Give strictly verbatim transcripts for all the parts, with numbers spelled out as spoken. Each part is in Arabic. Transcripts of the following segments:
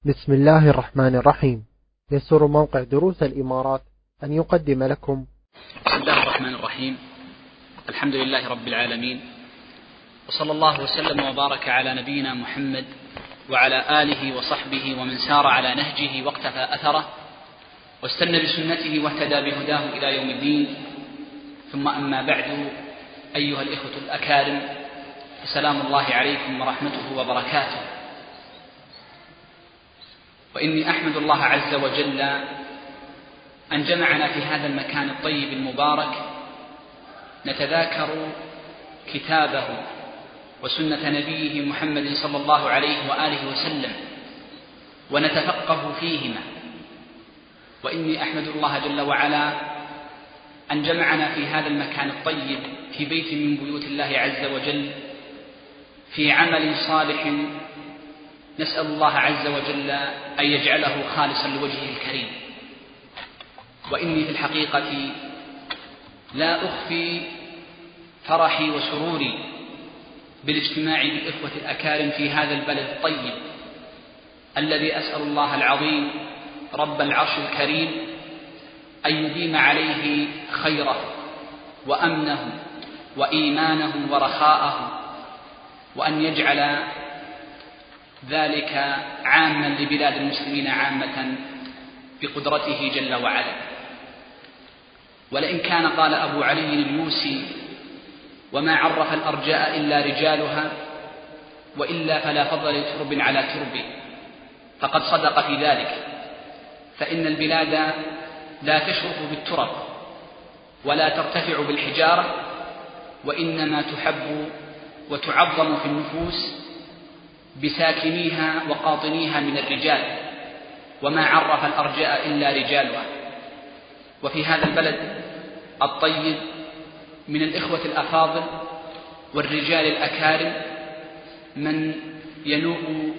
بسم الله الرحمن الرحيم. يسر موقع دروس الإمارات أن يقدم لكم بسم الله الرحمن الرحيم. الحمد لله رب العالمين، وصلى الله وسلم وبارك على نبينا محمد وعلى آله وصحبه ومن سار على نهجه واقتفى أثره واستنى بسنته واهتدى بهداه إلى يوم الدين. ثم أما بعد، أيها الإخوة الأكارم، السلام الله عليكم ورحمته وبركاته. وإني أحمد الله عز وجل أن جمعنا في هذا المكان الطيب المبارك نتذاكر كتابه وسنة نبيه محمد صلى الله عليه وآله وسلم ونتفقه فيهما. وإني أحمد الله جل وعلا أن جمعنا في هذا المكان الطيب في بيت من بيوت الله عز وجل في عمل صالح، نسأل الله عز وجل أن يجعله خالصا لوجهه الكريم. وإني في الحقيقة لا أخفي فرحي وسروري بالاجتماع بالإخوة الأكارم في هذا البلد الطيب الذي أسأل الله العظيم رب العرش الكريم أن يديم عليه خيره وأمنه وإيمانه ورخاءه، وأن يجعل ذلك عاما لبلاد المسلمين عامة بقدرته جل وعلا. ولئن كان قال أبو علي اليوسي: وما عرف الأرجاء إلا رجالها، وإلا فلا فضل لترب على ترب، فقد صدق في ذلك. فإن البلاد لا تشرف بالترب ولا ترتفع بالحجارة، وإنما تحب وتعظم في النفوس بساكنيها وقاطنيها من الرجال. وما عرف الأرجاء إلا رجالها. وفي هذا البلد الطيب من الإخوة الأفاضل والرجال الأكارم من ينوء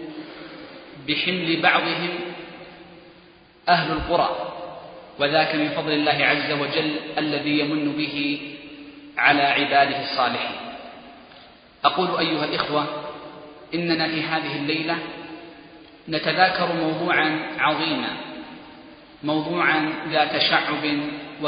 بحمل بعضهم أهل القرى، وذاك من فضل الله عز وجل الذي يمن به على عباده الصالحين. أقول أيها الإخوة، إننا في هذه الليلة نتذاكر موضوعا عظيما، موضوعا ذا تشعب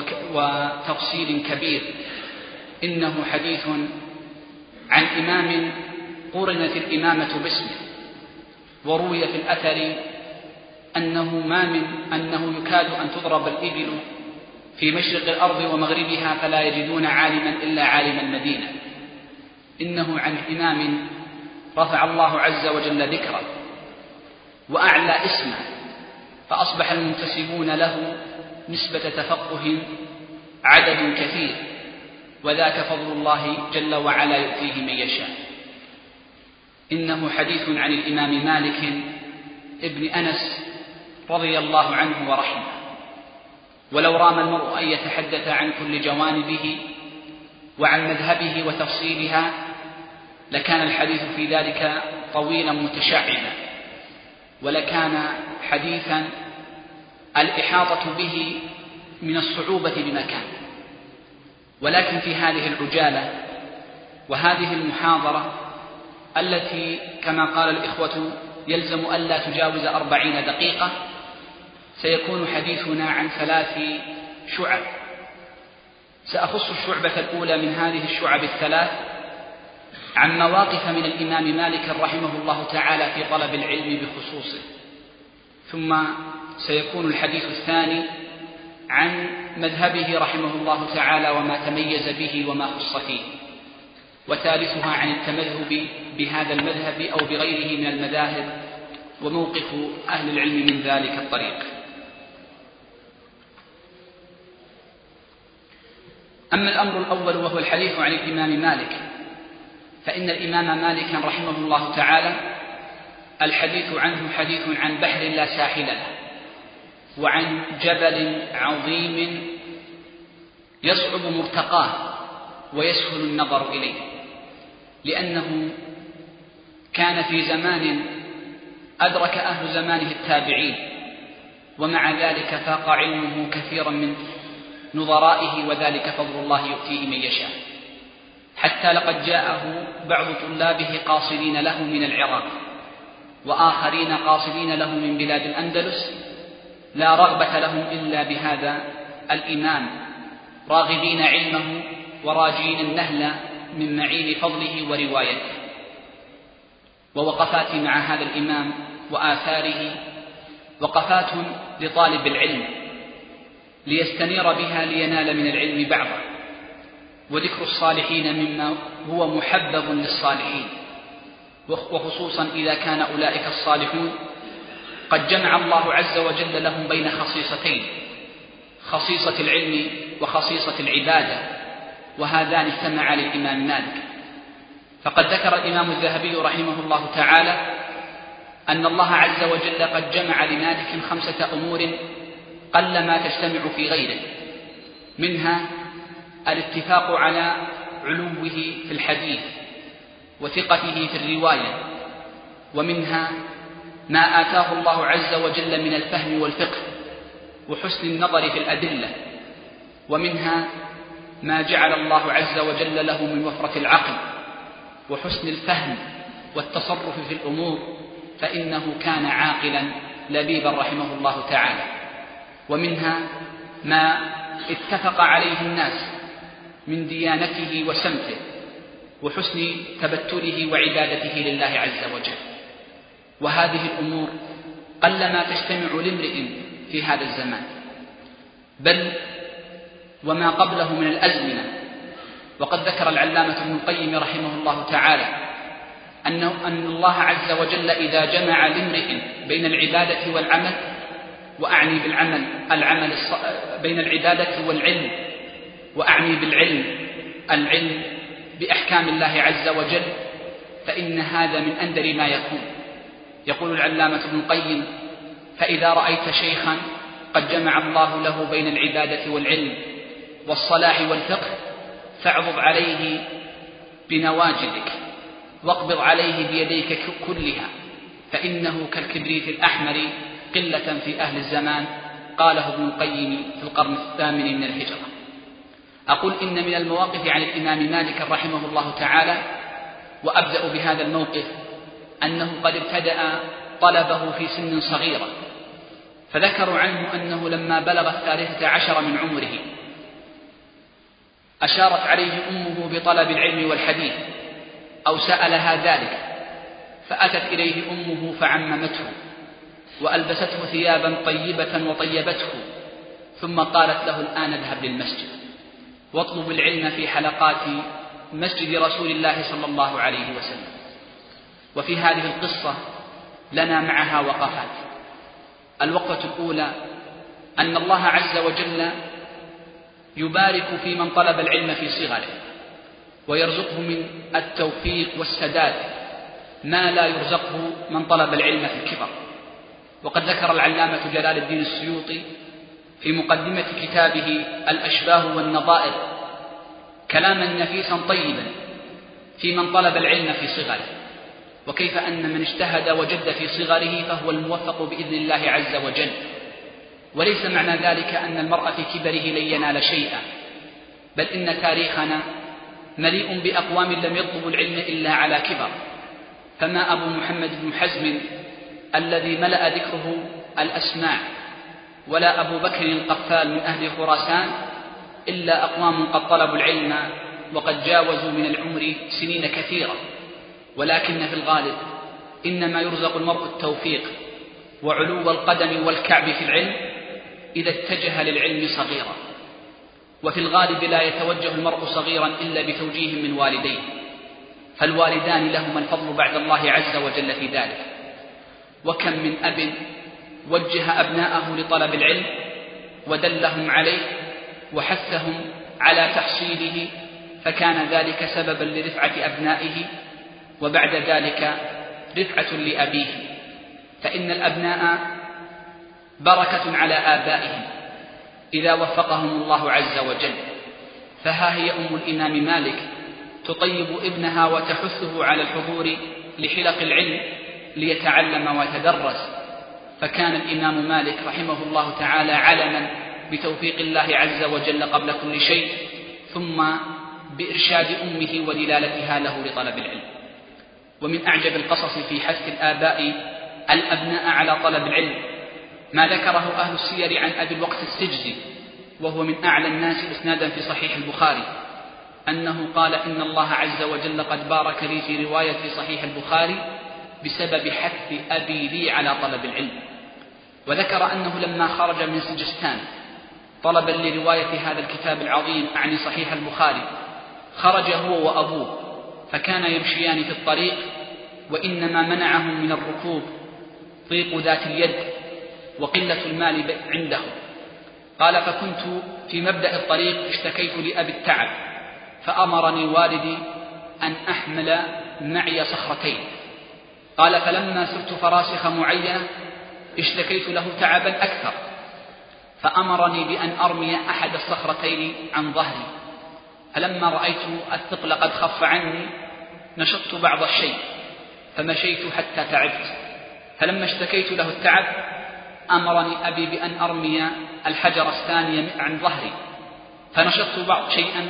وتفصيل كبير. إنه حديث عن إمام قرنت الإمامة باسمه، وروي في الأثر أنه ما من أنه يكاد أن تضرب الإبل في مشرق الأرض ومغربها فلا يجدون عالما إلا عالم المدينة. إنه عن إمام رفع الله عز وجل ذكره وأعلى اسمه، فأصبح المنتسبون له نسبة تفقه عدد كثير، وذاك فضل الله جل وعلا يؤتيه من يشاء. إنه حديث عن الإمام مالك ابن أنس رضي الله عنه ورحمه. ولو رام المرء أن يتحدث عن كل جوانبه وعن مذهبه وتفصيلها لكان الحديث في ذلك طويلا متشعبا، ولكان حديثا الإحاطة به من الصعوبة بمكان. ولكن في هذه العجالة وهذه المحاضرة التي كما قال الإخوة يلزم ألا تجاوز أربعين دقيقة، سيكون حديثنا عن ثلاث شعب. سأخص الشعبة الأولى من هذه الشعب الثلاث عن مواقف من الإمام مالك رحمه الله تعالى في طلب العلم بخصوصه، ثم سيكون الحديث الثاني عن مذهبه رحمه الله تعالى وما تميز به وما خص فيه، وثالثها عن التمذهب بهذا المذهب أو بغيره من المذاهب وموقف أهل العلم من ذلك الطريق. أما الأمر الأول وهو الحديث عن الإمام مالك، فإن الإمام مالك رحمه الله تعالى الحديث عنه حديث عن بحر لا ساحل له، وعن جبل عظيم يصعب مرتقاه ويسهل النظر إليه، لأنه كان في زمان أدرك أهل زمانه التابعين، ومع ذلك فاق علمه كثيرا من نظرائه، وذلك فضل الله يؤتيه من يشاء. حتى لقد جاءه بعض طلابه قاصدين له من العراق وآخرين قاصدين له من بلاد الأندلس لا رغبة لهم إلا بهذا الإمام، راغبين علمه وراجين النهل من معين فضله وروايته. ووقفاتي مع هذا الإمام وآثاره وقفات لطالب العلم ليستنير بها لينال من العلم بعضا، وذكر الصالحين مما هو محبب للصالحين، وخصوصا إذا كان أولئك الصالحون قد جمع الله عز وجل لهم بين خصيصتين، خصيصة العلم وخصيصة العبادة، وهذان اجتمعا للإمام مالك. فقد ذكر الإمام الذهبي رحمه الله تعالى أن الله عز وجل قد جمع لمالك خمسة أمور قل ما تجتمع في غيره، منها الاتفاق على علوه في الحديث وثقته في الرواية، ومنها ما آتاه الله عز وجل من الفهم والفقه وحسن النظر في الأدلة، ومنها ما جعل الله عز وجل له من وفرة العقل وحسن الفهم والتصرف في الأمور، فإنه كان عاقلا لبيبا رحمه الله تعالى. ومنها ما اتفق عليه الناس من ديانته وسمته وحسن تبتله وعبادته لله عز وجل. وهذه الأمور قل ما تجتمع لامرئ في هذا الزمان، بل وما قبله من الأزمنة. وقد ذكر العلامة ابن القيم رحمه الله تعالى أنه أن الله عز وجل إذا جمع لامرئ بين العبادة والعمل، وأعني بالعمل العمل بين العبادة والعلم، وأعني بالعلم العلم بأحكام الله عز وجل، فإن هذا من أندر ما يكون. يقول العلامة ابن القيم: فإذا رأيت شيخا قد جمع الله له بين العبادة والعلم والصلاح والفقه فاعضض عليه بنواجذك واقبض عليه بيديك كلها، فإنه كالكبريت الأحمر قلة في أهل الزمان. قاله ابن القيم في القرن الثامن من الهجرة. أقول إن من المواقف عن الإمام مالك رحمه الله تعالى، وأبدأ بهذا الموقف، أنه قد ابتدأ طلبه في سن صغيرة، فذكروا عنه أنه لما بلغ الثالثة عشر من عمره أشارت عليه أمه بطلب العلم والحديث أو سألها ذلك، فأتت إليه أمه فعممته وألبسته ثيابا طيبة وطيبته، ثم قالت له: الآن اذهب للمسجد واطلب العلم في حلقات مسجد رسول الله صلى الله عليه وسلم. وفي هذه القصة لنا معها وقفات. الوقفة الأولى أن الله عز وجل يبارك في من طلب العلم في صغره، ويرزقه من التوفيق والسداد ما لا يرزقه من طلب العلم في الكبر. وقد ذكر العلامة جلال الدين السيوطي في مقدمة كتابه الأشباه والنظائر كلاما نفيسا طيبا في من طلب العلم في صغره، وكيف أن من اجتهد وجد في صغره فهو الموفق بإذن الله عز وجل. وليس معنى ذلك أن المرء في كبره لن ينال شيئا، بل إن تاريخنا مليء بأقوام لم يطلبوا العلم إلا على كبر، فما أبو محمد بن حزم الذي ملأ ذكره الأسماع، ولا أبو بكر القفال من أهل خراسان، إلا أقوام قد طلبوا العلم وقد جاوزوا من العمر سنين كثيرة. ولكن في الغالب إنما يرزق المرء التوفيق وعلو القدم والكعب في العلم إذا اتجه للعلم صغيرا، وفي الغالب لا يتوجه المرء صغيرا إلا بتوجيه من والديه، فالوالدان لهما الفضل بعد الله عز وجل في ذلك. وكم من أب وجه أبناءه لطلب العلم ودلهم عليه وحثهم على تحصيله، فكان ذلك سببا لرفعة أبنائه، وبعد ذلك رفعة لأبيه، فإن الأبناء بركة على آبائهم إذا وفقهم الله عز وجل. فها هي أم الإمام مالك تطيب ابنها وتحثه على الحضور لحلق العلم ليتعلم ويتدرس. فكان الإمام مالك رحمه الله تعالى علما بتوفيق الله عز وجل قبل كل شيء، ثم بإرشاد أمه ودلالتها له لطلب العلم. ومن أعجب القصص في حث الآباء الأبناء على طلب العلم، ما ذكره أهل السير عن أبي الوقت السجزي وهو من أعلى الناس إسنادا في صحيح البخاري أنه قال: إن الله عز وجل قد بارك لي في رواية في صحيح البخاري بسبب حث أبي لي على طلب العلم. وذكر أنه لما خرج من سجستان طلبا لرواية هذا الكتاب العظيم عن صحيح البخاري، خرج هو وأبوه فكان يمشيان في الطريق، وإنما منعهم من الركوب ضيق ذات اليد وقلة المال عنده. قال: فكنت في مبدأ الطريق اشتكيت لأبي التعب، فأمرني والدي أن أحمل معي صخرتين. قال: فلما سرت فراسخ معينة اشتكيت له تعبا أكثر، فأمرني بأن أرمي أحد الصخرتين عن ظهري، فلما رأيت الثقل قد خف عني نشطت بعض الشيء فمشيت حتى تعبت، فلما اشتكيت له التعب أمرني أبي بأن أرمي الحجر الثاني عن ظهري فنشطت بعض شيئا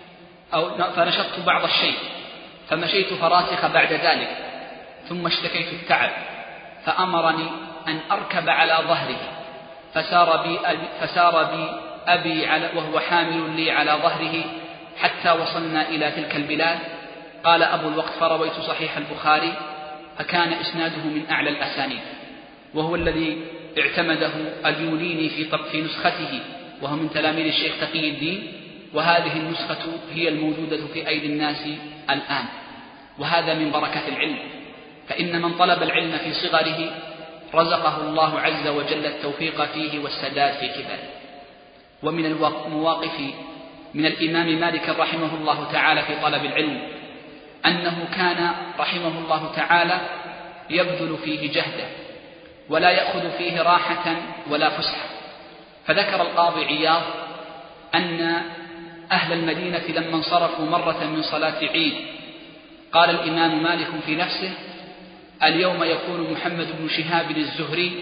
أو فنشطت بعض الشيء فمشيت فراسخ بعد ذلك، ثم اشتكيت التعب فأمرني أن أركب على ظهره، فسار بي أبي, فسار بي أبي على وهو حامل لي على ظهره حتى وصلنا إلى تلك البلاد. قال أبو الوقت: فرويت صحيح البخاري فكان إسناده من أعلى الأسانيد، وهو الذي اعتمده اليوليني في في نسخته، وهو من تلاميذ الشيخ تقي الدين، وهذه النسخة هي الموجودة في أيدي الناس الآن. وهذا من بركة العلم، فإن من طلب العلم في صغره رزقه الله عز وجل التوفيق فيه والسداد في كبره. ومن المواقف من الإمام مالك رحمه الله تعالى في طلب العلم أنه كان رحمه الله تعالى يبذل فيه جهده ولا يأخذ فيه راحة ولا فسحة. فذكر القاضي عياض أن أهل المدينة لما انصرفوا مرة من صلاة عيد قال الإمام مالك في نفسه: اليوم يكون محمد بن شهاب الزهري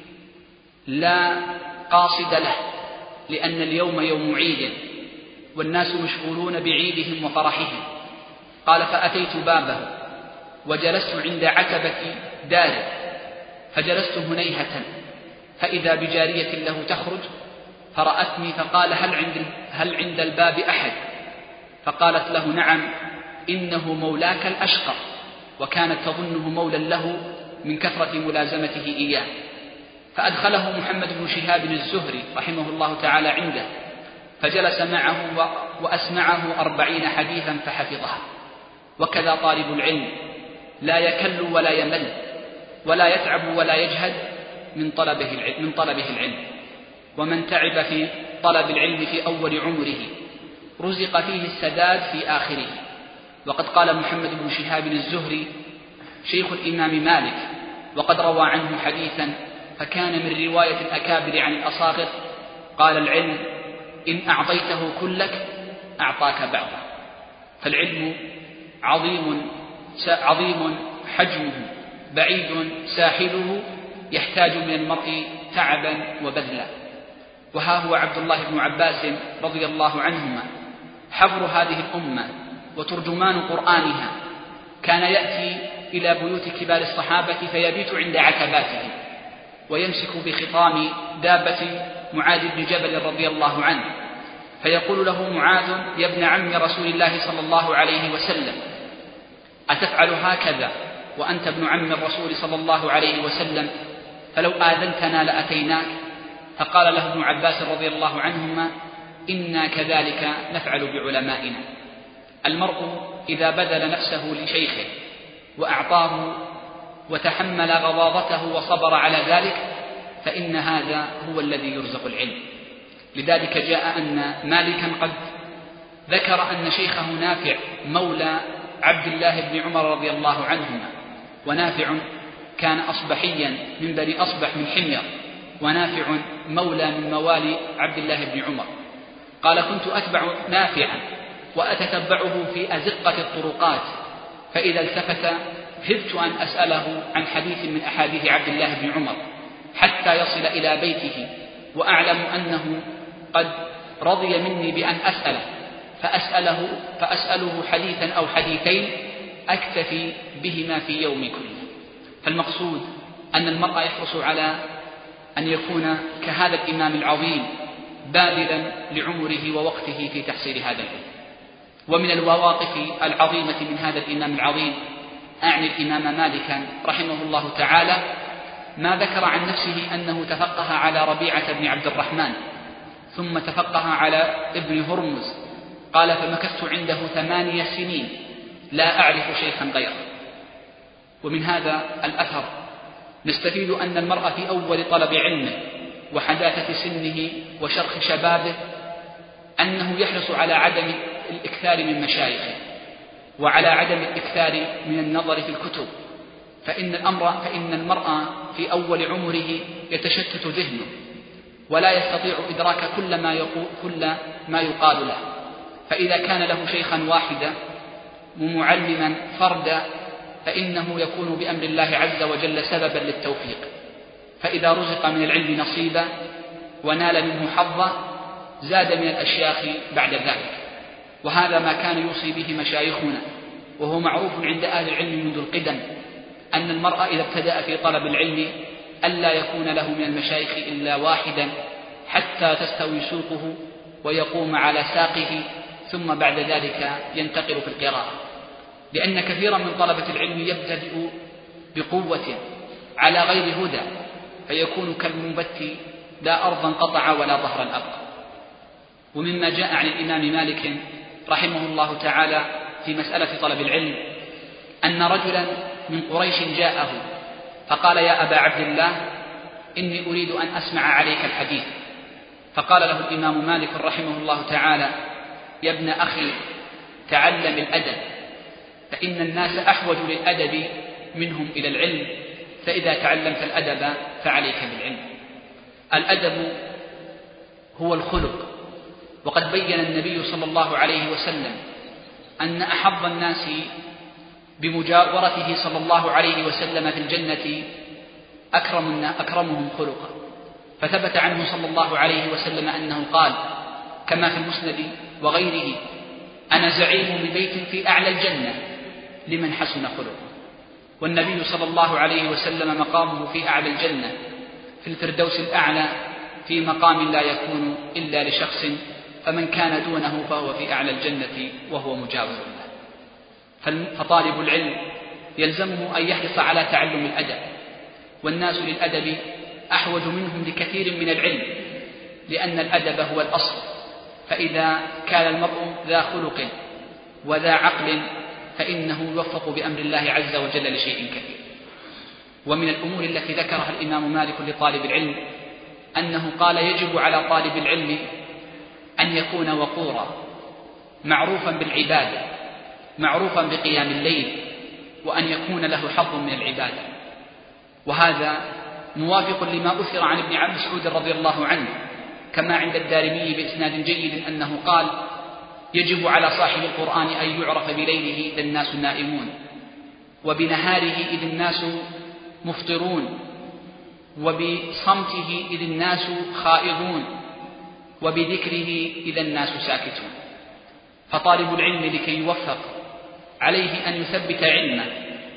لا قاصد له، لأن اليوم يوم عيد والناس مشغولون بعيدهم وفرحهم. قال: فأتيت بابه وجلست عند عتبة داره، فجلست هنيهة فإذا بجارية له تخرج فرأتني فقال: هل عند, هل عند الباب أحد؟ فقالت له: نعم، إنه مولاك الأشقر، وكانت تظنه مولا له من كثرة ملازمته إياه. فأدخله محمد بن شهاب الزهري رحمه الله تعالى عنده، فجلس معه وأسمعه أربعين حديثا فحفظها. وكذا طالب العلم لا يكل ولا يمل ولا يتعب ولا يجهد من طلبه العلم, من طلبه العلم. ومن تعب في طلب العلم في أول عمره رزق فيه السداد في آخره. وقد قال محمد بن شهاب الزهري شيخ الإمام مالك وقد روى عنه حديثا فكان من رواية الأكابر عن الأصاغر، قال: العلم إن أعطيته كلك أعطاك بعضه. فالعلم عظيم عظيم حجمه بعيد ساحله، يحتاج من المرء تعبا وبذلا. وها هو عبد الله بن عباس رضي الله عنهما حبر هذه الأمة وترجمان قرآنها، كان يأتي إلى بيوت كبار الصحابة فيبيت عند عتباتهم ويمسك بخطام دابة معاذ بن جبل رضي الله عنه، فيقول له معاذ: يا ابن عم رسول الله صلى الله عليه وسلم، أتفعل هكذا وأنت ابن عم الرسول صلى الله عليه وسلم؟ فلو آذنتنا لأتيناك. فقال له ابن عباس رضي الله عنهما: إنا كذلك نفعل بعلمائنا. المرء إذا بذل نفسه لشيخه وأعطاه وتحمل غضاضته وصبر على ذلك فإن هذا هو الذي يرزق العلم. لذلك جاء أن مالكا قد ذكر أن شيخه نافع مولى عبد الله بن عمر رضي الله عنهما، ونافع كان أصبحيا من بني أصبح من حمير، ونافع مولى من موالي عبد الله بن عمر. قال: كنت أتبع نافعا وأتتبعه في أزقة الطرقات، فإذا التفت هبت أن أسأله عن حديث من أحاديث عبد الله بن عمر حتى يصل إلى بيته، وأعلم أنه قد رضي مني بأن أسأله فأسأله, فأسأله حديثا أو حديثين أكتفي بهما في يوم كله. فالمقصود أن المرء يحرص على أن يكون كهذا الإمام العظيم باذلا لعمره ووقته في تحصيل هذا العلم. ومن المواقف العظيمة من هذا الإمام العظيم أعني الإمام مالكا رحمه الله تعالى ما ذكر عن نفسه أنه تفقه على ربيعة بن عبد الرحمن ثم تفقه على ابن هرمز، قال فمكثت عنده ثمانية سنين لا أعرف شيخا غيره. ومن هذا الأثر نستفيد أن المرء في أول طلب علمه وحداثة سنه وشرخ شبابه أنه يحرص على عدم الإكثار من مشايخه وعلى عدم الإكثار من النظر في الكتب، فإن الأمر فإن المرء في أول عمره يتشتت ذهنه ولا يستطيع إدراك كل ما يقول, كل ما يقال له، فإذا كان له شيخا واحدا ومعلما فردا فإنه يكون بأمر الله عز وجل سببا للتوفيق، فإذا رزق من العلم نصيبا ونال منه حظا زاد من الأشياخ بعد ذلك. وهذا ما كان يوصي به مشايخنا، وهو معروف عند أهل العلم منذ القدم أن المرء إذا ابتدأ في طلب العلم ألا يكون له من المشايخ إلا واحدا حتى تستوي سوقه ويقوم على ساقه، ثم بعد ذلك ينتقل في القراءة، لأن كثيرا من طلبة العلم يبتدئ بقوة على غير هدى فيكون كالمنبت لا أرضا قطع ولا ظهرا أبقى. ومما جاء عن الإمام مالك رحمه الله تعالى في مسألة طلب العلم أن رجلا من قريش جاءه فقال يا أبا عبد الله إني أريد أن أسمع عليك الحديث، فقال له الإمام مالك رحمه الله تعالى يا ابن أخي تعلم الأدب، فإن الناس أحوج للأدب منهم إلى العلم، فإذا تعلمت الأدب فعليك بالعلم. الأدب هو الخلق، وقد بين النبي صلى الله عليه وسلم أن أحظ الناس بمجاورته صلى الله عليه وسلم في الجنة أكرم أكرمهم خلقا، فثبت عنه صلى الله عليه وسلم أنه قال كما في المسند وغيره أنا زعيم ببيت في أعلى الجنة لمن حسن خلقه. والنبي صلى الله عليه وسلم مقامه في أعلى الجنة في الفردوس الأعلى في مقام لا يكون إلا لشخص، فمن كان دونه فهو في أعلى الجنة وهو مجاور له. فطالب العلم يلزمه أن يحرص على تعلم الأدب، والناس للأدب أحوج منهم لكثير من العلم، لأن الأدب هو الأصل، فإذا كان المرء ذا خلق وذا عقل فإنه يوفق بأمر الله عز وجل لشيء كثير. ومن الأمور التي ذكرها الإمام مالك لطالب العلم أنه قال يجب على طالب العلم أن يكون وقورا معروفا بالعبادة، معروفا بقيام الليل، وأن يكون له حظ من العبادة. وهذا موافق لما أثر عن ابن عبد مسعود رضي الله عنه كما عند الدارمي بإسناد جيد أنه قال يجب على صاحب القرآن أن يعرف بليله إذ الناس نائمون، وبنهاره إذ الناس مفطرون، وبصمته إذ الناس خائضون، وبذكره إذا الناس ساكتون. فطالب العلم لكي يوفق عليه أن يثبت علمه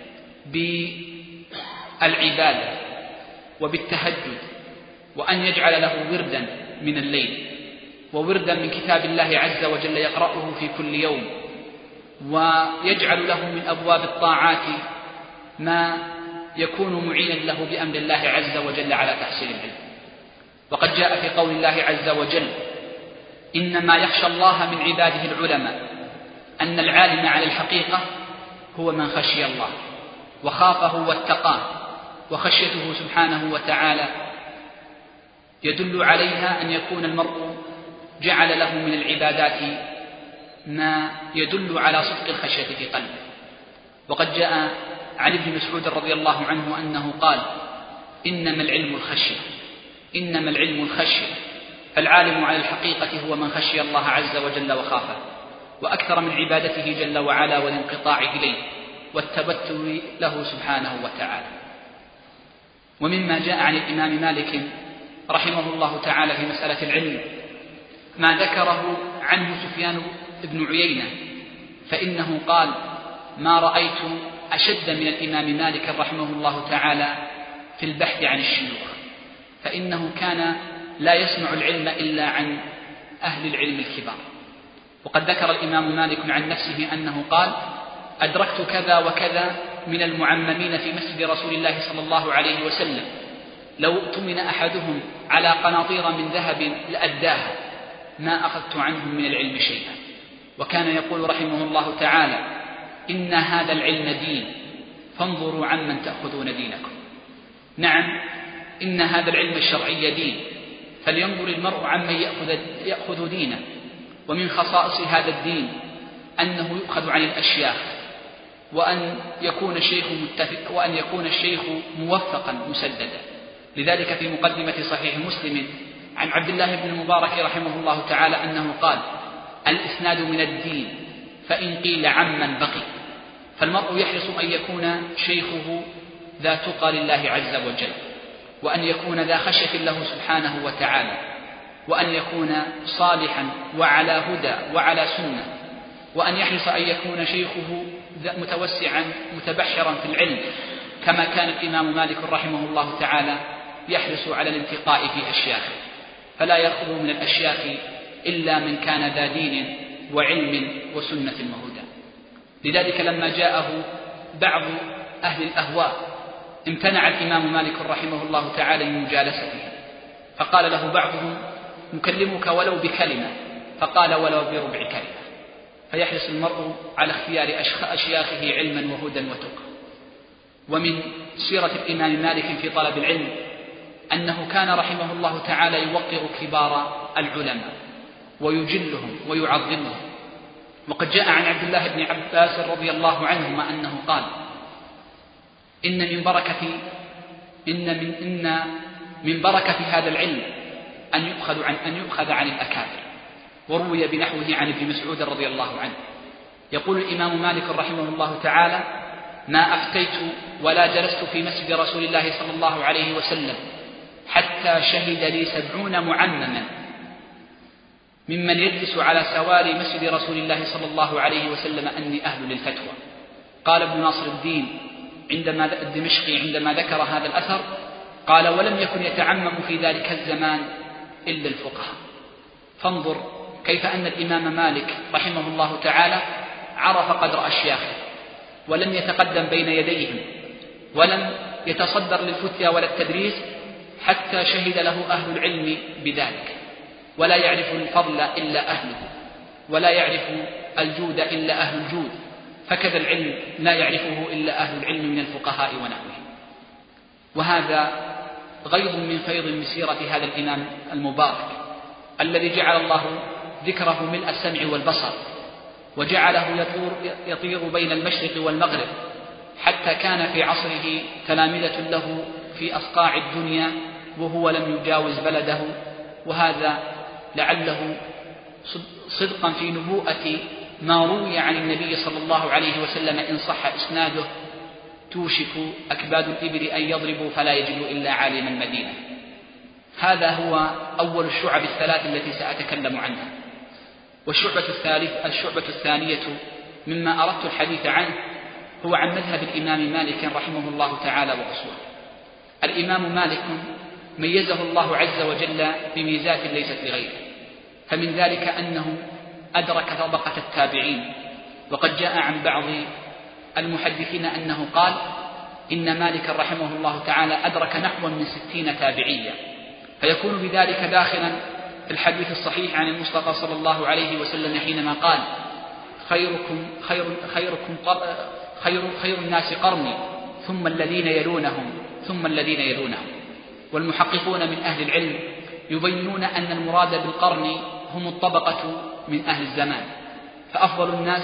بالعبادة وبالتهجد، وأن يجعل له وردا من الليل ووردا من كتاب الله عز وجل يقرأه في كل يوم، ويجعل له من أبواب الطاعات ما يكون معينا له بأمر الله عز وجل على تحصيل العلم. وقد جاء في قول الله عز وجل إنما يخشى الله من عباده العلماء، أن العالم على الحقيقة هو من خشي الله وخافه واتقاه، وخشيته سبحانه وتعالى يدل عليها أن يكون المرء جعل له من العبادات ما يدل على صدق الخشية في قلبه. وقد جاء عن ابن مسعود رضي الله عنه أنه قال إنما العلم الخشية، إنما العلم الخشية، فالعالم على الحقيقة هو من خشي الله عز وجل وخافه، وأكثر من عبادته جل وعلا والانقطاع إليه والتبتل له سبحانه وتعالى. ومما جاء عن الإمام مالك رحمه الله تعالى في مسألة العلم ما ذكره عنه سفيان بن عيينة، فإنه قال ما رأيت أشد من الإمام مالك رحمه الله تعالى في البحث عن الشيوخ، فإنه كان لا يسمع العلم إلا عن أهل العلم الكبار. وقد ذكر الإمام مالك عن نفسه أنه قال: أدركت كذا وكذا من المعممين في مسجد رسول الله صلى الله عليه وسلم، لو اؤتمن أحدهم على قناطير من ذهب لأداها، ما أخذت عنهم من العلم شيئا. وكان يقول رحمه الله تعالى: إن هذا العلم دين، فانظروا عمن تأخذون دينكم. نعم، إن هذا العلم الشرعي دين، فلينظر المرء عمن يأخذ, يأخذ دينه. ومن خصائص هذا الدين أنه يؤخذ عن الأشياخ، وأن يكون الشيخ متفق وأن يكون الشيخ موفقا مسددا. لذلك في مقدمة صحيح مسلم عن عبد الله بن المبارك رحمه الله تعالى أنه قال: الإسناد من الدين، فإن قيل عمن بقي. فالمرء يحرص أن يكون شيخه ذا تقى لله عز وجل، وأن يكون ذا خشية له سبحانه وتعالى، وأن يكون صالحا وعلى هدى وعلى سنة، وأن يحرص أن يكون شيخه متوسعا متبحرا في العلم، كما كان الإمام مالك رحمه الله تعالى يحرص على الانتقاء في أشياخه، فلا يأخذ من الأشياخ إلا من كان ذا دين وعلم وسنة وهدى. لذلك لما جاءه بعض أهل الأهواء امتنع الإمام مالك رحمه الله تعالى من مجالسته، فقال له بعضهم: نكلمك ولو بكلمة، فقال: ولو بربع كلمة. فيحرص المرء على اختيار أشياخه علما وهدى وتقى. ومن سيرة الإمام مالك في طلب العلم أنه كان رحمه الله تعالى يوقر كبار العلماء ويجلهم ويعظمهم. وقد جاء عن عبد الله بن عباس رضي الله عنهما أنه قال: إن من بركة إن من إن من بركة هذا العلم أن يؤخذ عن أن يؤخذ عن الأكابر. وروي بنحوه عن ابن مسعود رضي الله عنه. يقول الإمام مالك رحمه الله تعالى: ما أفتيت ولا جلست في مسجد رسول الله صلى الله عليه وسلم حتى شهد لي سبعون معمما ممن يجلس على سواري مسجد رسول الله صلى الله عليه وسلم أني أهل للفتوى. قال ابن ناصر الدين عندما الدمشقي عندما ذكر هذا الأثر قال: ولم يكن يتعمم في ذلك الزمان إلا الفقهاء. فانظر كيف أن الإمام مالك رحمه الله تعالى عرف قدر أشياخه، ولم يتقدم بين يديهم، ولم يتصدر للفتيا ولا التدريس حتى شهد له أهل العلم بذلك. ولا يعرف الفضل إلا أهله، ولا يعرف الجود إلا أهل الجود، فكذا العلم لا يعرفه إلا أهل العلم من الفقهاء ونحوهم. وهذا غيض من فيض من سيرة هذا الإمام المبارك الذي جعل الله ذكره ملء السمع والبصر، وجعله يطير بين المشرق والمغرب، حتى كان في عصره تلامذة له في أصقاع الدنيا وهو لم يجاوز بلده. وهذا لعله صدقا في نبوءة ما روي عن النبي صلى الله عليه وسلم إن صح إسناده: توشك أكباد الإبل أن يضربوا فلا يجدوا إلا عالم المدينة. هذا هو أول الشعب الثلاث التي سأتكلم عنها. والشعبة الثالث الشعبة الثانية مما أردت الحديث عنه هو عن مذهب الإمام مالك رحمه الله تعالى وأصوله. الإمام مالك ميزه الله عز وجل بميزات ليست لغيره، فمن ذلك أنه أدرك طبقة التابعين. وقد جاء عن بعض المحدثين أنه قال: إن مالك رحمه الله تعالى أدرك نحو من ستين تابعية، فيكون بذلك داخلا في الحديث الصحيح عن المصطفى صلى الله عليه وسلم حينما قال: خيركم خير خيركم خير خير الناس قرني ثم الذين يلونهم ثم الذين يلونهم. والمحققون من أهل العلم يبينون أن المراد بالقرن هم الطبقة من أهل الزمان، فأفضل الناس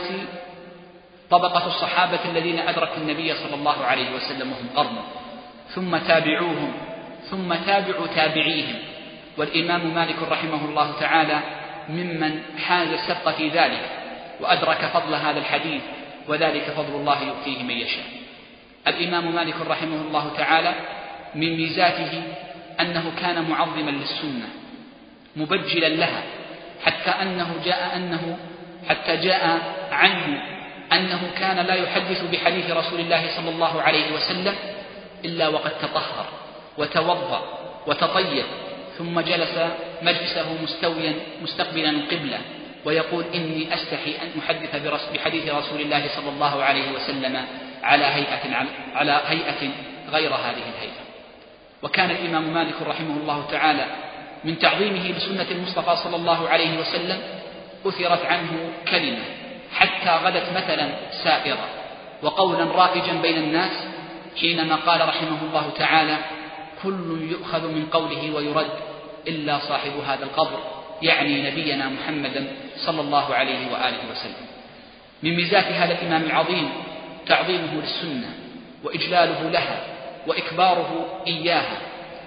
طبقة الصحابة الذين أدركوا النبي صلى الله عليه وسلم وهم قرن، ثم تابعوهم، ثم تابعوا تابعيهم. والإمام مالك رحمه الله تعالى ممن حاز السبق في ذلك وأدرك فضل هذا الحديث، وذلك فضل الله يؤتيه من يشاء. الإمام مالك رحمه الله تعالى من ميزاته أنه كان معظما للسنة مبجلا لها، حتى أنه جاء أنه حتى جاء عنه أنه كان لا يحدث بحديث رسول الله صلى الله عليه وسلم إلا وقد تطهر وتوضأ وتطيب ثم جلس مجلسه مستويا مستقبلا القبلة ويقول إني أستحي أن أحدث بحديث رسول الله صلى الله عليه وسلم على هيئة, على هيئة غير هذه الهيئة. وكان الإمام مالك رحمه الله تعالى من تعظيمه لسنة المصطفى صلى الله عليه وسلم أثرت عنه كلمة حتى غدت مثلا سائرة وقولا رائجا بين الناس حينما قال رحمه الله تعالى: كل يؤخذ من قوله ويرد إلا صاحب هذا القبر، يعني نبينا محمدا صلى الله عليه وآله وسلم. من ميزات هذا الإمام العظيم تعظيمه للسنة وإجلاله لها وإكباره إياها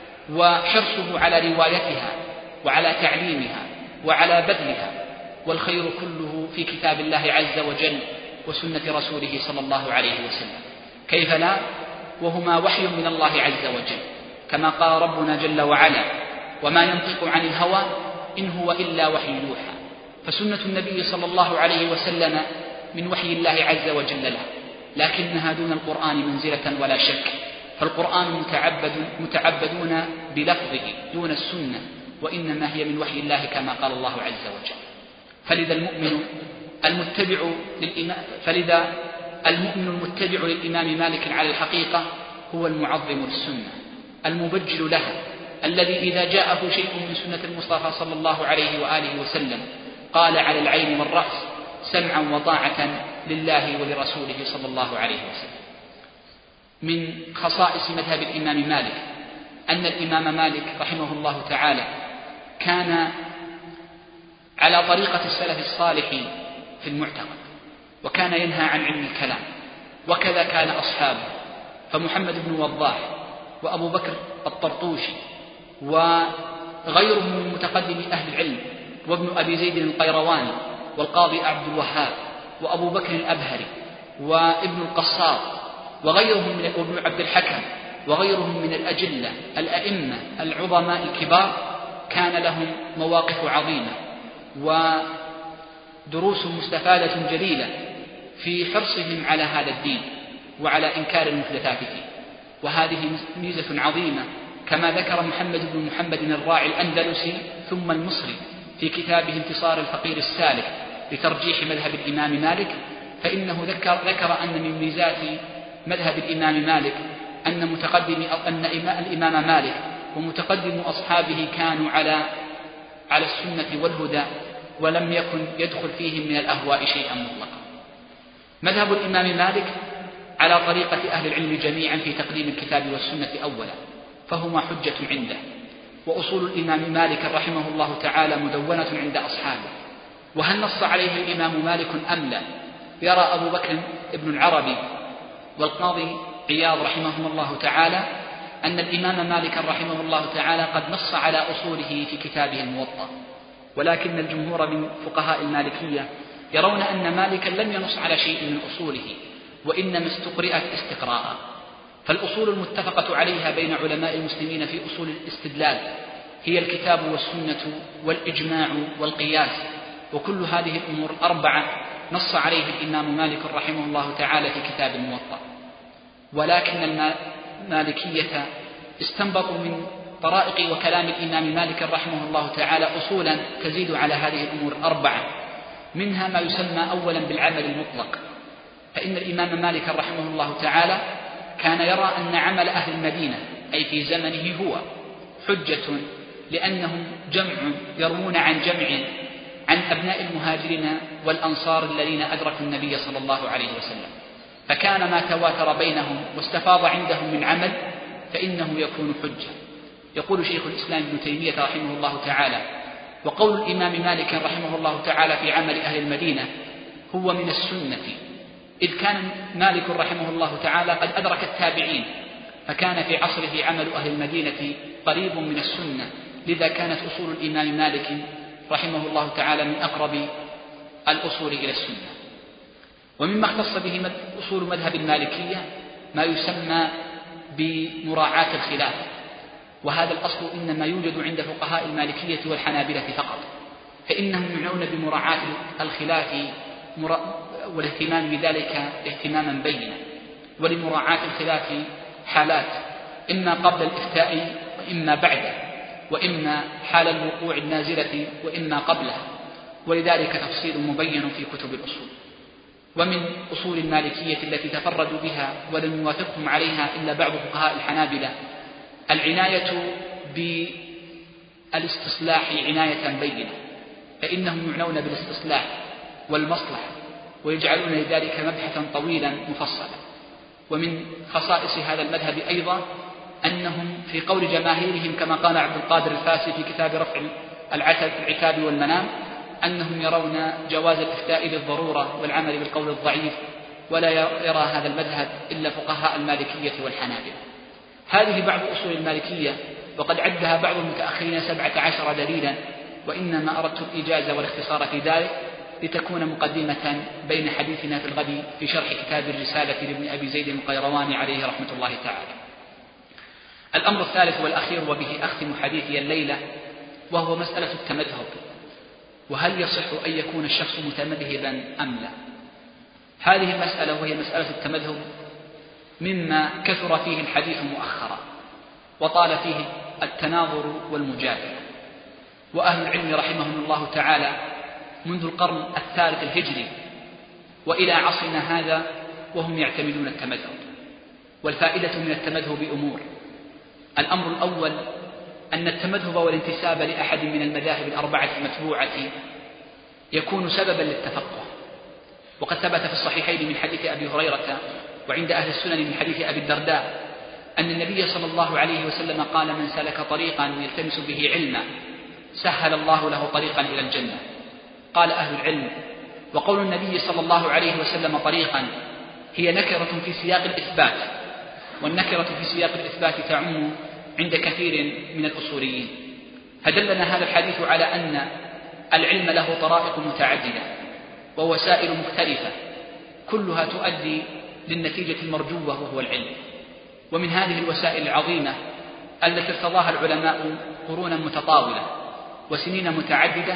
وحرصه على روايتها وعلى تعليمها وعلى بذلها، والخير كله في كتاب الله عز وجل وسنة رسوله صلى الله عليه وسلم، كيف لا وهما وحي من الله عز وجل، كما قال ربنا جل وعلا: وما ينطق عن الهوى إن هو إلا وحي يوحى. فسنة النبي صلى الله عليه وسلم من وحي الله عز وجل له، لكنها دون القرآن منزلة ولا شك، فالقرآن متعبد متعبدون بلفظه دون السنة، وإنما هي من وحي الله كما قال الله عز وجل. فلذا المؤمن المتبع للإمام فلذا المؤمن المتبع للإمام مالك على الحقيقة هو المعظم للسنة المبجل لها، الذي إذا جاءه شيء من سنة المصطفى صلى الله عليه وآله وسلم قال على العين والرأس سمعا وطاعة لله ولرسوله صلى الله عليه وسلم. من خصائص مذهب الإمام مالك أن الإمام مالك رحمه الله تعالى كان على طريقة السلف الصالح في المعتقد، وكان ينهى عن علم الكلام، وكذا كان أصحابه، فمحمد بن وضاح وأبو بكر الطرطوشي وغيرهم من متقدم أهل العلم، وابن أبي زيد القيرواني والقاضي عبد الوهاب وأبو بكر الأبهري وابن القصار وغيرهم من ابن عبد الحكم وغيرهم من الأجلة الأئمة العظماء الكبار، كان لهم مواقف عظيمة ودروس مستفادة جليلة في حرصهم على هذا الدين وعلى إنكار المحدثات فيه. وهذه ميزة عظيمة كما ذكر محمد بن محمد الراعي الأندلسي ثم المصري في كتابه انتصار الفقير السالك لترجيح مذهب الإمام مالك، فإنه ذكر, ذكر أن من ميزات مذهب الإمام مالك أن, متقدم أن الإمام مالك ومتقدم أصحابه كانوا على على السنة والهدى، ولم يكن يدخل فيهم من الأهواء شيئا مطلقا. مذهب الإمام مالك على طريقة أهل العلم جميعا في تقديم الكتاب والسنة أولا، فهما حجة عنده. وأصول الإمام مالك رحمه الله تعالى مدونة عند أصحابه، وهل نص عليه الإمام مالك أم لا؟ يرى أبو بكر ابن العربي والقاضي عياض رحمهم الله تعالى أن الإمام مالك رحمه الله تعالى قد نص على أصوله في كتابه الموطأ، ولكن الجمهور من فقهاء المالكية يرون أن مالكا لم ينص على شيء من أصوله، وإنما استقرأت استقراء. فالأصول المتفقة عليها بين علماء المسلمين في أصول الاستدلال هي الكتاب والسنة والإجماع والقياس، وكل هذه الأمور الأربعة نص عليه الإمام مالك رحمه الله تعالى في كتاب الموطأ. ولكن المالكية استنبطوا من طرائق وكلام الإمام مالك رحمه الله تعالى أصولا تزيد على هذه الأمور الأربعة، منها ما يسمى أولا بالعمل المطلق. فإن الإمام مالك رحمه الله تعالى كان يرى أن عمل أهل المدينة أي في زمنه هو حجة، لأنهم جمع يروون عن جمع عن أبناء المهاجرين والأنصار الذين أدركوا النبي صلى الله عليه وسلم، فكان ما تواتر بينهم واستفاض عندهم من عمل فإنه يكون حجة. يقول شيخ الإسلام ابن تيمية رحمه الله تعالى: وقول الإمام مالك رحمه الله تعالى في عمل أهل المدينة هو من السنة، إذ كان مالك رحمه الله تعالى قد أدرك التابعين، فكان في عصره عمل أهل المدينة قريب من السنة، لذا كانت أصول الإمام مالك رحمه الله تعالى من أقرب الأصول إلى السنة. ومما اختص به أصول مذهب المالكية ما يسمى بمراعاة الخلاف، وهذا الأصل إنما يوجد عند فقهاء المالكية والحنابلة فقط، فإنهم يعنون بمراعاة الخلاف والاهتمام بذلك اهتماما بينا. ولمراعاة الخلاف حالات، إما قبل الإفتاء وإما بعده، وإما حال الوقوع النازلة وإما قبلها، ولذلك تفصيل مبين في كتب الأصول. ومن أصول المالكية التي تفردوا بها ولم يوافقهم عليها إلا بعض فقهاء الحنابلة العناية بالاستصلاح عناية بينة، فإنهم يعنون بالاستصلاح والمصلحة ويجعلون لذلك مبحثا طويلا مفصلا. ومن خصائص هذا المذهب أيضا أنهم في قول جماهيرهم كما قال عبد القادر الفاسي في كتاب رفع العتاب والمنام أنهم يرون جواز الإفتاء للضرورة والعمل بالقول الضعيف، ولا يرى هذا المذهب إلا فقهاء المالكية والحنابلة. هذه بعض أصول المالكية، وقد عدها بعض المتأخرين سبعة عشر دليلا، وإنما أردت الإجازة والاختصار في ذلك لتكون مقدمة بين حديثنا في الغد في شرح كتاب الرسالة لابن أبي زيد القيرواني عليه رحمة الله تعالى. الأمر الثالث والأخير وبه أختم حديثي الليلة، وهو مسألة التمذهب، وهل يصح أن يكون الشخص متمذهبا أم لا؟ هذه المسألة وهي مسألة التمذهب مما كثر فيه الحديث مؤخرا وطال فيه التناظر والمجادلة، وأهل العلم رحمهم الله تعالى منذ القرن الثالث الهجري وإلى عصرنا هذا وهم يعتمدون التمذهب. والفائدة من التمذهب أمور: الأمر الأول أن التمذهب والانتساب لأحد من المذاهب الأربعة المتبوعة يكون سببا للتفقه، وقد ثبت في الصحيحين من حديث أبي هريرة وعند أهل السنن من حديث أبي الدرداء أن النبي صلى الله عليه وسلم قال: من سلك طريقا يلتمس به علما سهل الله له طريقا إلى الجنة. قال أهل العلم: وقول النبي صلى الله عليه وسلم طريقا هي نكرة في سياق الإثبات، والنكرة في سياق الإثبات تعم عند كثير من الأصوليين، فدلنا هذا الحديث على أن العلم له طرائق متعددة ووسائل مختلفة كلها تؤدي للنتيجة المرجوة وهو العلم. ومن هذه الوسائل العظيمة التي ارتضاها العلماء قرونا متطاولة وسنين متعددة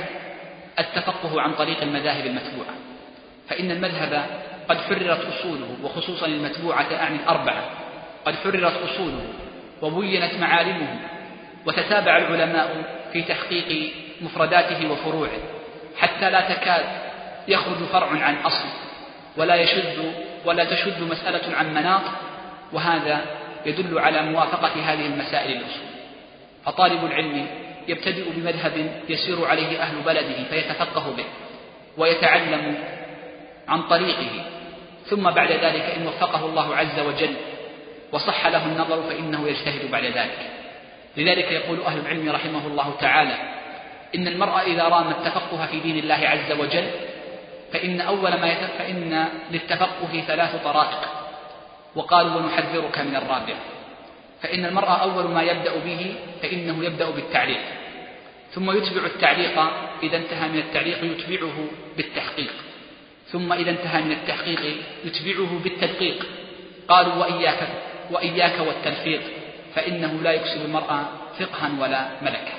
التفقه عن طريق المذاهب المتبوعة، فإن المذهب قد حررت أصوله، وخصوصا المتبوعة أعني الأربعة قد حررت أصوله وبينت معالمه، وتتابع العلماء في تحقيق مفرداته وفروعه حتى لا تكاد يخرج فرع عن أصل ولا يشد ولا تشد مسألة عن مناط، وهذا يدل على موافقة هذه المسائل الأصول. فطالب العلم يبتدئ بمذهب يسير عليه أهل بلده فيتفقه به ويتعلم عن طريقه، ثم بعد ذلك إن وفقه الله عز وجل وصح له النظر فإنه يجتهد بعد ذلك. لذلك يقول أهل العلم رحمه الله تعالى: إن المرء إذا رام التفقه في دين الله عز وجل فإن أول ما يتف... فإن للتفقه ثلاث طرائق، وقالوا: ونحذرك من الرابع. فإن المرء أول ما يبدأ به فإنه يبدأ بالتعليق، ثم يتبع التعليق، إذا انتهى من التعليق يتبعه بالتحقيق، ثم إذا انتهى من التحقيق يتبعه بالتدقيق. قالوا: وإياك, وإياك والتلفيق، فإنه لا يكسب المرء فقها ولا ملكا.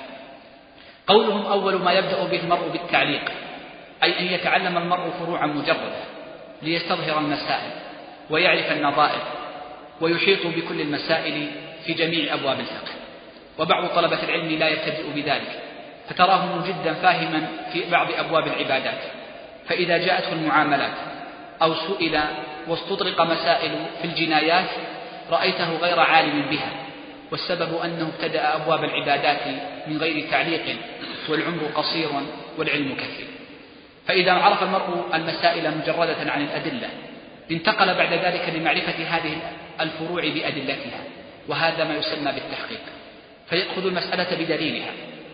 قولهم أول ما يبدأ به المرء بالتعليق أي أن يتعلم المرء فروعا مجردة ليستظهر المسائل ويعرف النظائر ويحيط بكل المسائل في جميع أبواب الفقه. وبعض طلبة العلم لا يبتدئ بذلك، فتراه مجدا فاهما في بعض أبواب العبادات، فإذا جاءته المعاملات أو سئل واستطرق مسائل في الجنايات رأيته غير عالم بها، والسبب أنه ابتدأ أبواب العبادات من غير تعليق، والعمر قصير والعلم كثير. فإذا عرف المرء المسائل مجردة عن الأدلة انتقل بعد ذلك لمعرفة هذه الفروع بأدلتها، وهذا ما يسمى بالتحقيق، فيأخذ المسألة بدليلها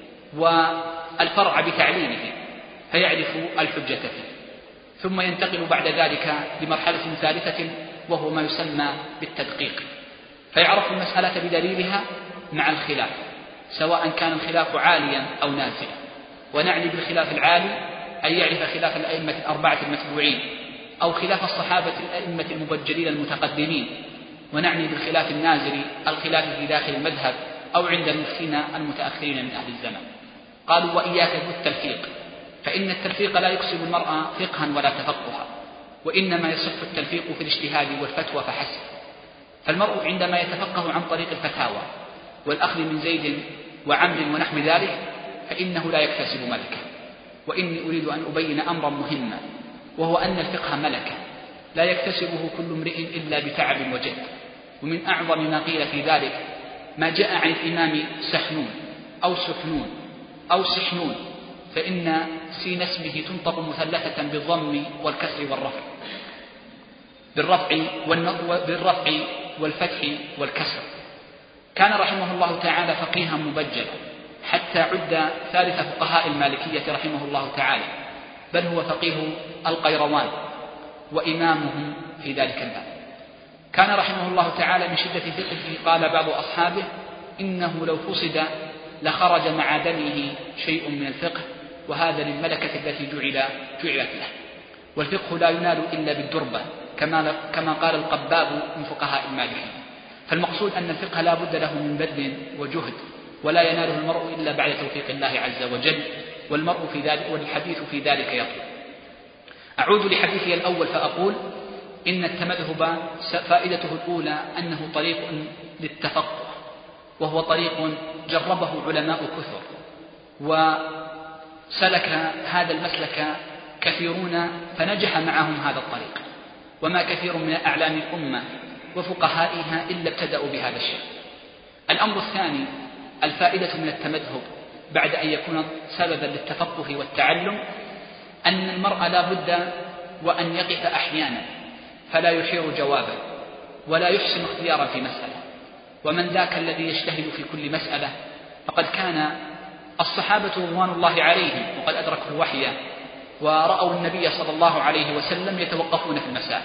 والفرع بتعليله فيعرف الحجة فيه، ثم ينتقل بعد ذلك لمرحلة ثالثة وهو ما يسمى بالتدقيق، فيعرف المسألة بدليلها مع الخلاف، سواء كان الخلاف عاليا أو نازلا. ونعني بالخلاف العالي أن يعرف خلاف الأئمة الأربعة المتبوعين أو خلاف الصحابة الأئمة المبجلين المتقدمين، ونعني بالخلاف النازل الخلاف في داخل المذهب أو عند المفتين المتأخرين من أهل الزمن. قالوا: وإياك بالتلفيق، فإن التلفيق لا يكسب المرء فقها ولا تفقها، وإنما يصح التلفيق في الاجتهاد والفتوى فحسب. فالمرء عندما يتفقه عن طريق الفتاوى والأخذ من زيد وعمر ونحو ذلك فإنه لا يكتسب ملكة. وإني أريد أن أبين أمرا مهما، وهو أن الفقه ملكة لا يكتسبه كل امرئ إلا بتعب وجد. ومن أعظم ما قيل في ذلك ما جاء عن الإمام سحنون أو سحنون أو سحنون، فإن سين اسمه تنطق مثلثة بالضم والكسر والرفع بالرفع, بالرفع والفتح والكسر. كان رحمه الله تعالى فقيها مبجلا حتى عد ثالث فقهاء المالكية رحمه الله تعالى، بل هو فقيه القيروان وإمامهم في ذلك الباب. كان رحمه الله تعالى من شدة فقهه قال بعض أصحابه إنه لو فصد لخرج مع دمه شيء من الفقه، وهذا للملكة التي جعل جعلت له. والفقه لا ينال إلا بالدربة كما, كما قال القباب من فقهاء المالكية. فالمقصود أن الفقه لا بد له من بذل وجهد، ولا يناله المرء إلا بعد توفيق الله عز وجل، والمرء في ذلك والحديث في ذلك يطول. أعود لحديثي الأول فأقول إن التمذهب فائدته الأولى أنه طريق للتفقه، وهو طريق جربه علماء كثر، وسلك هذا المسلك كثيرون فنجح معهم هذا الطريق، وما كثير من أعلام الأمة وفقهائها إلا ابتدأوا بهذا الشيء. الأمر الثاني الفائدة من التمذهب بعد أن يكون سببا للتفقه والتعلم أن المرء لا بد وأن يقف أحيانا فلا يحير جوابا ولا يحسن اختيارا في مسألة. ومن ذاك الذي يجتهد في كل مسألة؟ فقد كان الصحابة رضوان الله عليهم وقد أدركوا الوحي ورأوا النبي صلى الله عليه وسلم يتوقفون في المسائل.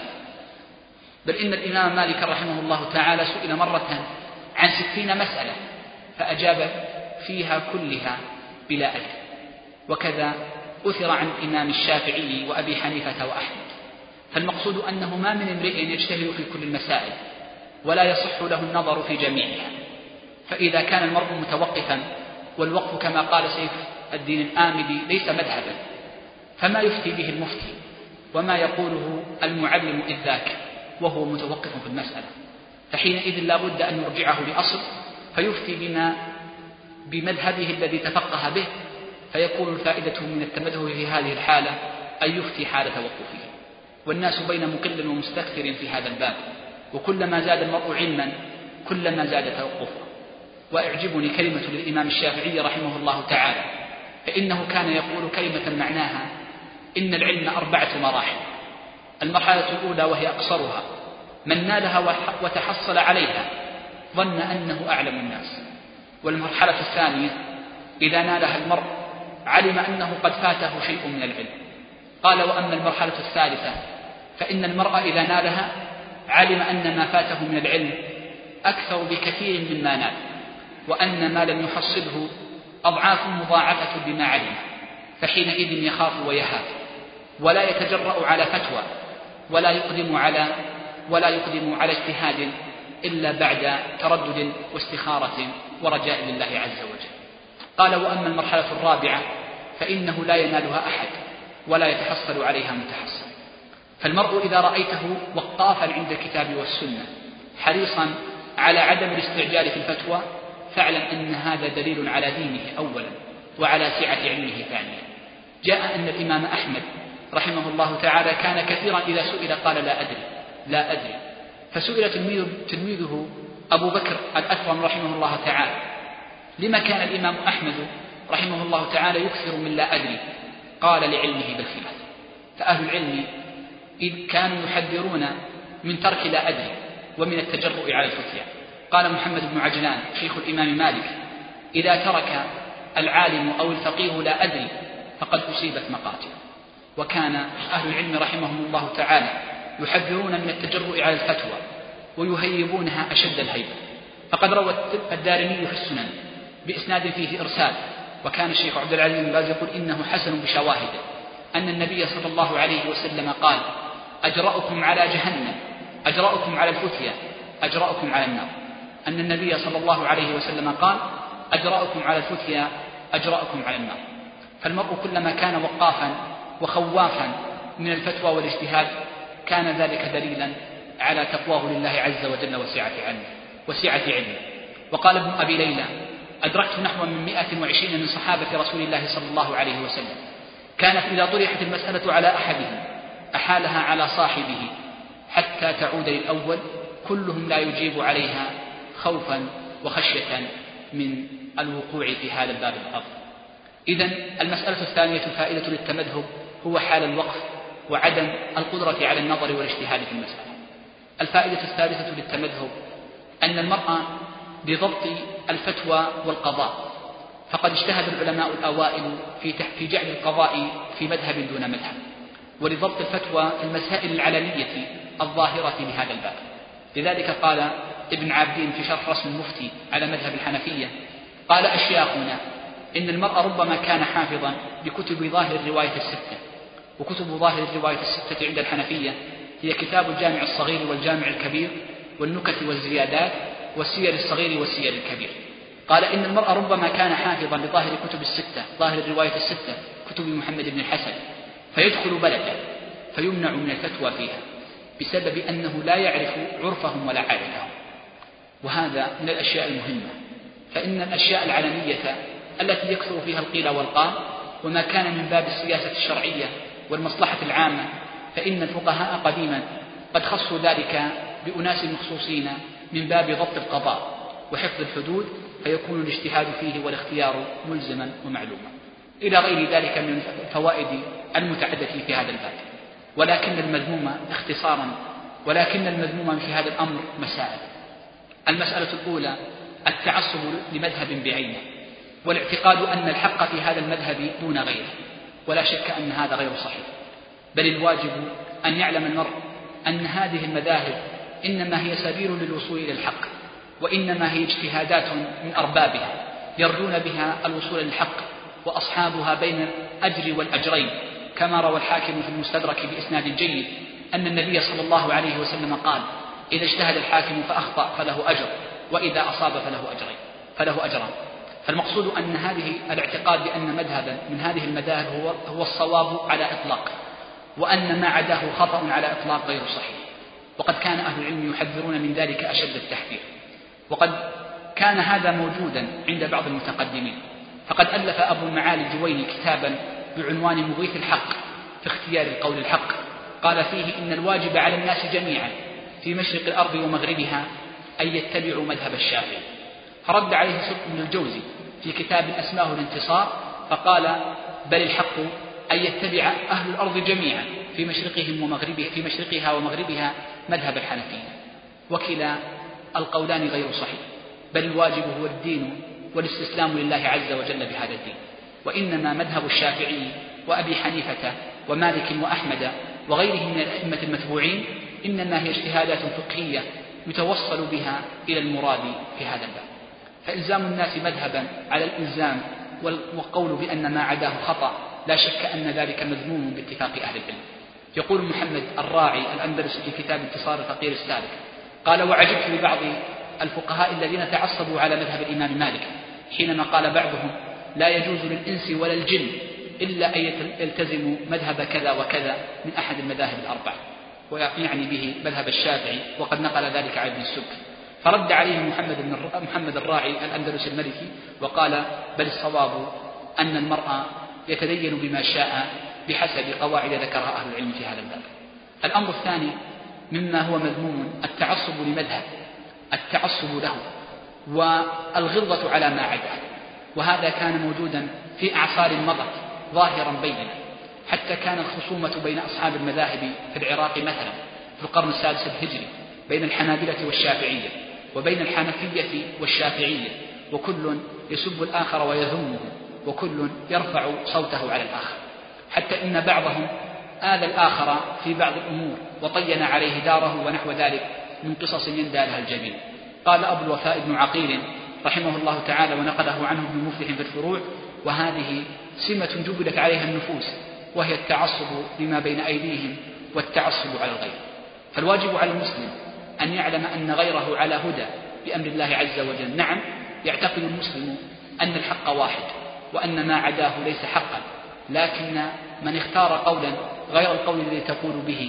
بل إن الإمام مالك رحمه الله تعالى سئل مرة عن ستين مسألة فأجاب فيها كلها بلا أجر. وكذا أثر عن الإمام الشافعي وأبي حنيفة وأحمد. فالمقصود أنه ما من امرئ يجتهد في كل المسائل ولا يصح له النظر في جميعها. فإذا كان المرء متوقفا، والوقف كما قال سيف الدين الآمدي ليس مذهبا، فما يفتي به المفتي وما يقوله المعلم إذ ذاك وهو متوقف في المسألة، فحينئذ لا بد أن نرجعه لأصل فيفتي بما بمذهبه الذي تفقه به، فيكون الفائدة من التمذهب في هذه الحالة أن يفتي حال توقفه. والناس بين مقل ومستكثر في هذا الباب، وكلما زاد المرء علما كلما زاد توقفه. وأعجبني كلمة للإمام الشافعي رحمه الله تعالى، فإنه كان يقول كلمة معناها إن العلم أربعة مراحل. المرحلة الأولى وهي أقصرها من نالها وتحصل عليها ظن أنه أعلم الناس. والمرحلة الثانية إذا نالها المرء علم أنه قد فاته شيء من العلم. قال وأما المرحلة الثالثة فإن المرء إذا نالها علم أن ما فاته من العلم أكثر بكثير مما نال، وأن ما لم يحصله أضعاف مضاعفة بما علم، فحينئذ يخاف ويهاب ولا يتجرأ على فتوى ولا يقدم على ولا يقدم على اجتهاد إلا بعد تردد واستخارة ورجاء لله عز وجل. قال وأما المرحلة الرابعة فإنه لا ينالها أحد ولا يتحصل عليها متحصل. فالمرء إذا رأيته وقافا عند الكتاب والسنة حريصا على عدم الاستعجال في الفتوى فاعلم أن هذا دليل على دينه أولا وعلى سعة علمه ثانيا. جاء أن الإمام أحمد رحمه الله تعالى كان كثيرا إذا سئل قال لا أدري لا أدري. فسئل تلميذه أبو بكر الأكرم رحمه الله تعالى لما كان الإمام أحمد رحمه الله تعالى يكثر من لا أدري؟ قال لعلمه بالخلاف. فأهل العلم إذ كانوا يحذرون من ترك لا أدري ومن التجرؤ على الفتيا. قال محمد بن عجلان شيخ الإمام مالك إذا ترك العالم أو الفقيه لا أدري فقد أصيبت مقاتل. وكان أهل العلم رحمهم الله تعالى يحذرون من التجرؤ على الفتوى ويهيبونها أشد الهيبة. فقد روى الدارمي في السنن بإسناد فيه إرسال، وكان الشيخ عبد العزيز بن باز يقول إنه حسن بشواهده، أن النبي صلى الله عليه وسلم قال أجرأكم على جهنم أجرأكم على الفتية أجرأكم على النار. أن النبي صلى الله عليه وسلم قال أجرأكم على الفتية أجرأكم على النار. فالمرء كلما كان وقافا وخوافا من الفتوى والاجتهاد كان ذلك دليلا على تقواه لله عز وجل وسعة علمه وسعة علمه. وقال ابن أبي ليلى: أدركت نحو من مئة وعشرين من صحابة رسول الله صلى الله عليه وسلم كانت إذا طرحت المسألة على أحدهم أحالها على صاحبه حتى تعود للأول، كلهم لا يجيب عليها خوفا وخشية من الوقوع في هذا الباب الأرض. إذن المسألة الثانية الفائدة للتمذهب هو حال الوقف وعدم القدرة على النظر والاجتهاد في المسألة. الفائدة الثالثة للتمذهب أن المرأة بضبط الفتوى والقضاء، فقد اجتهد العلماء الأوائل في جعل القضاء في مذهب دون مذهب، ولضبط الفتوى في المسائل العلنية الظاهرة لهذا الباب. لذلك قال ابن عابدين في شرح رسم المفتي على مذهب الحنفية: قال أشياخنا إن المرء ربما كان حافظا بكتب ظاهر الرواية الستة، وكتب ظاهر الرواية الستة عند الحنفية هي كتاب الجامع الصغير والجامع الكبير والنكت والزيادات والسير الصغير والسير الكبير. قال إن المرء ربما كان حافظا لظاهر كتب الستة، ظاهر الرواية الستة كتب محمد بن الحسن، فيدخل بلده فيمنع من الفتوى فيها بسبب أنه لا يعرف عرفهم ولا عادتهم. وهذا من الأشياء المهمة، فإن الأشياء العلنية التي يكثر فيها القيل والقال وما كان من باب السياسة الشرعية والمصلحة العامة، فإن الفقهاء قديما قد خصوا ذلك بأناس مخصوصين من باب ضبط القضاء وحفظ الحدود، فيكون الاجتهاد فيه والاختيار ملزما ومعلوما، إلى غير ذلك من الفوائد المتعددة في هذا الباب. ولكن المذموم اختصارا ولكن المذموم في هذا الأمر مسائل. المسألة الأولى التعصب لمذهب بعينه، والاعتقاد أن الحق في هذا المذهب دون غيره، ولا شك أن هذا غير صحيح، بل الواجب أن يعلم المرء أن هذه المذاهب إنما هي سبيل للوصول إلى الحق، وإنما هي اجتهادات من أربابها يرجون بها الوصول للحق، وأصحابها بين الأجر والأجرين، كما روى الحاكم في المستدرك بإسناد جيد أن النبي صلى الله عليه وسلم قال: إذا اجتهد الحاكم فأخطأ فله أجر، وإذا أصاب فله أجرين فله أجران. فالمقصود أن هذه الاعتقاد بأن مذهبا من هذه المذاهب هو, هو الصواب على إطلاق، وأن ما عداه خطأ على إطلاق غير صحيح. وقد كان أهل العلم يحذرون من ذلك أشد التحذير، وقد كان هذا موجودا عند بعض المتقدمين، فقد ألف أبو المعالي الجويني كتابا بعنوان مغيث الحق في اختيار القول الحق، قال فيه إن الواجب على الناس جميعا في مشرق الأرض ومغربها أن يتبعوا مذهب الشافعي. فرد عليه سلط بن الجوزي في كتاب أسماه الانتصار فقال: بل الحق أن يتبع أهل الأرض جميعا في مشرقهم ومغربها في مشرقها ومغربها مذهب الحنفية. وكلا القولان غير صحيح، بل الواجب هو الدين والاستسلام لله عز وجل بهذا الدين. وإنما مذهب الشافعي وأبي حنيفة ومالك وأحمد وغيرهم من الأئمة المتبوعين إنما هي اجتهادات فقهية يتوصل بها إلى المراد في هذا الباب. فإلزام الناس مذهبا على الإلزام والقول بأن ما عداه خطأ لا شك أن ذلك مذموم باتفاق أهل العلم. يقول محمد الراعي الأندلسي في كتاب انتصار الفقير السالك قال: وعجبت لبعض الفقهاء الذين تعصبوا على مذهب الإمام مالك حينما قال بعضهم: لا يجوز للإنس ولا الجن إلا أن يلتزموا مذهب كذا وكذا من أحد المذاهب الأربع، ويعني به مذهب الشافعي، وقد نقل ذلك عن ابن السبك. فرد عليه محمد, بن محمد الراعي الأندلسي الملكي وقال: بل الصواب أن المرء يتدين بما شاء بحسب قواعد ذكرها أهل العلم في هذا الباب. الأمر الثاني مما هو مذموم التعصب لمذهب، التعصب له والغلظة على ما عداه، وهذا كان موجودا في أعصار مضت ظاهرا بينا، حتى كان الخصومة بين أصحاب المذاهب في العراق مثلا في القرن السادس الهجري بين الحنابلة والشافعية، وبين الحنفية والشافعية، وكل يسب الآخر ويذمه، وكل يرفع صوته على الآخر، حتى إن بعضهم آذى الآخر في بعض الأمور وطين عليه داره ونحو ذلك من قصص يندى لها الجميع. قال أبو الوفاء بن عقيل رحمه الله تعالى ونقله عنه ابن مفلح في الفروع: وهذه سمة جبلت عليها النفوس، وهي التعصب لما بين أيديهم والتعصب على الغير. فالواجب على المسلم أن يعلم أن غيره على هدى بأمر الله عز وجل. نعم، يعتقد المسلم أن الحق واحد وأن ما عداه ليس حقا، لكن من اختار قولا غير القول الذي تقول به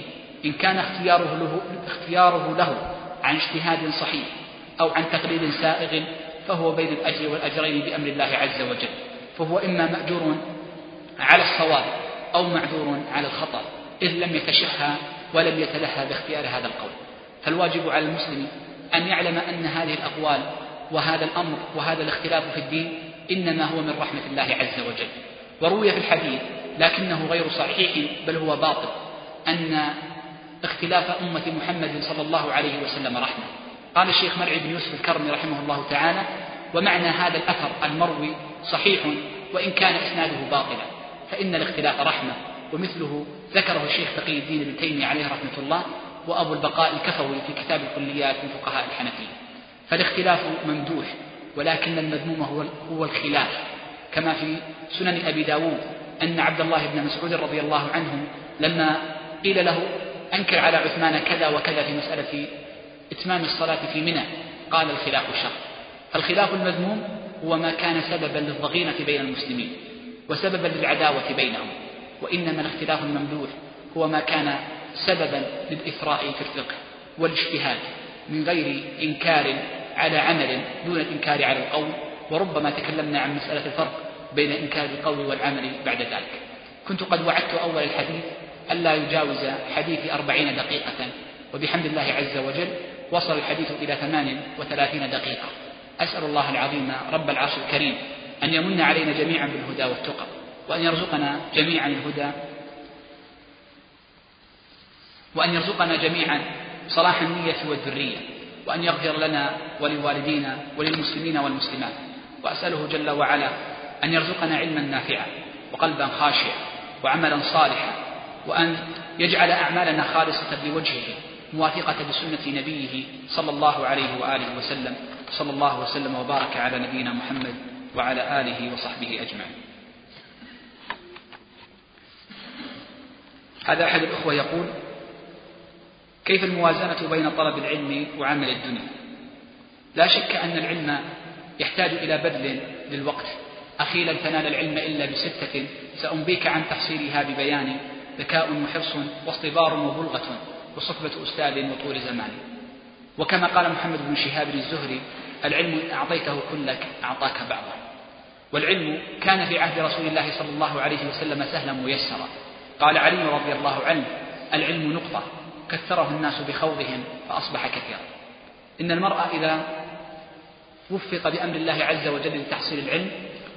إن كان اختياره له, اختياره له عن اجتهاد صحيح أو عن تقليد سائغ فهو بين الأجر والأجرين بأمر الله عز وجل، فهو إما مأجور على الصواب أو معذور على الخطأ، إذ لم يتشهى ولم يتلهى باختيار هذا القول. فالواجب على المسلم أن يعلم أن هذه الأقوال وهذا الأمر وهذا الاختلاف في الدين إنما هو من رحمة الله عز وجل. وروي في الحديث لكنه غير صحيح بل هو باطل أن اختلاف أمة محمد صلى الله عليه وسلم رحمة. قال الشيخ مرعي بن يوسف الكرمي رحمه الله تعالى: ومعنى هذا الأثر المروي صحيح وإن كان إسناده باطلا، فإن الاختلاف رحمة. ومثله ذكره الشيخ تقي الدين ابن تيمية عليه رحمة الله وأبو البقاء الكفوي في كتاب الكليات من فقهاء الحنفية. فالاختلاف ممدوح، ولكن المذموم هو, هو الخلاف، كما في سنن أبي داود أن عبد الله بن مسعود رضي الله عنه لما قيل له أنكر على عثمان كذا وكذا في مسألة إتمام الصلاة في منى قال: الخلاف شر. فالخلاف المذموم هو ما كان سببا للضغينة بين المسلمين وسببا للعداوة بينهم، وإنما الاختلاف الممدوح هو ما كان سببا للإثراء في الفقه والاجتهاد من غير إنكار على عمل دون الإنكار على القول. وربما تكلمنا عن مسألة الفرق بين إنكار القول والعمل بعد ذلك. كنت قد وعدت أول الحديث ألا يجاوز حديث أربعين دقيقة، وبحمد الله عز وجل وصل الحديث إلى ثمان وثلاثين دقيقة. أسأل الله العظيم رب العرش الكريم أن يمن علينا جميعا بالهدى والتقى، وأن يرزقنا جميعا الهدى، وأن يرزقنا جميعا صلاح النية والذرية، وأن يغفر لنا ولوالدينا وللمسلمين والمسلمات. وأسأله جل وعلا أن يرزقنا علما نافعا وقلبا خاشعا وعملا صالحا، وأن يجعل أعمالنا خالصة لوجهه موافقة لسنة نبيه صلى الله عليه وآله وسلم. صلى الله وسلم وبارك على نبينا محمد وعلى آله وصحبه أجمعين. هذا أحد الأخوة يقول: كيف الموازنة بين طلب العلم وعمل الدنيا؟ لا شك أن العلم يحتاج إلى بذل للوقت. أخي لن تنال العلم إلا بستة سأنبيك عن تحصيلها ببيان: ذكاء وحرص واصطبار وبلغة وصحبة أستاذ وطول زمان. وكما قال محمد بن شهاب الزهري: العلم إن أعطيته كلك أعطاك بعضه. والعلم كان في عهد رسول الله صلى الله عليه وسلم سهلا ميسرا. قال علي رضي الله عنه: العلم نقطة كثره الناس بخوضهم فأصبح كثيرا. إن المرء إذا وفق بأمر الله عز وجل لتحصيل العلم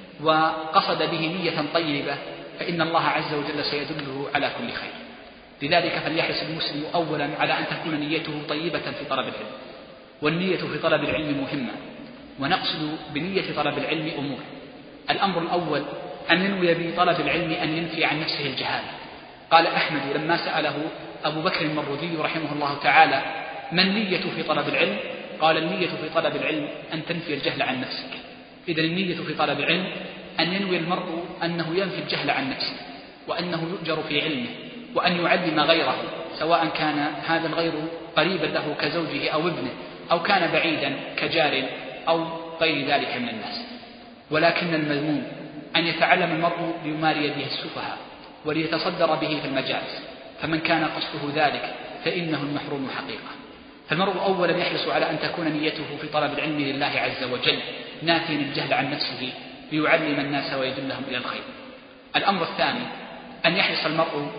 وقصد به نية طيبة فإن الله عز وجل سيدله على كل خير. لذلك فليحرص المسلم أولا على أن تكون نيته طيبة في طلب العلم. والنية في طلب العلم مهمة، ونقصد بنية طلب العلم أمور. الأمر الأول أن ينوي بطلب العلم أن ينفي عن نفسه الجهالة. قال أحمد لما سأله أبو بكر المروذي رحمه الله تعالى: ما النية في طلب العلم؟ قال: النية في طلب العلم أن تنفي الجهل عن نفسك. إذن النية في طلب العلم أن ينوي المرء أنه ينفي الجهل عن نفسه، وأنه يؤجر في علمه، وأن يعلم غيره، سواء كان هذا الغير قريبا له كزوجه أو ابنه، أو كان بعيدا كجار أو غير ذلك من الناس. ولكن المذموم أن يتعلم المرء ليماري به السفهاء وليتصدر به في المجالس، فمن كان قصده ذلك فإنه المحروم حقيقة. فالمرء أولا يحرص على أن تكون نيته في طلب العلم لله عز وجل نافيا الجهل عن نفسه ليعلم الناس ويدلهم إلى الخير. الأمر الثاني أن يحرص المرء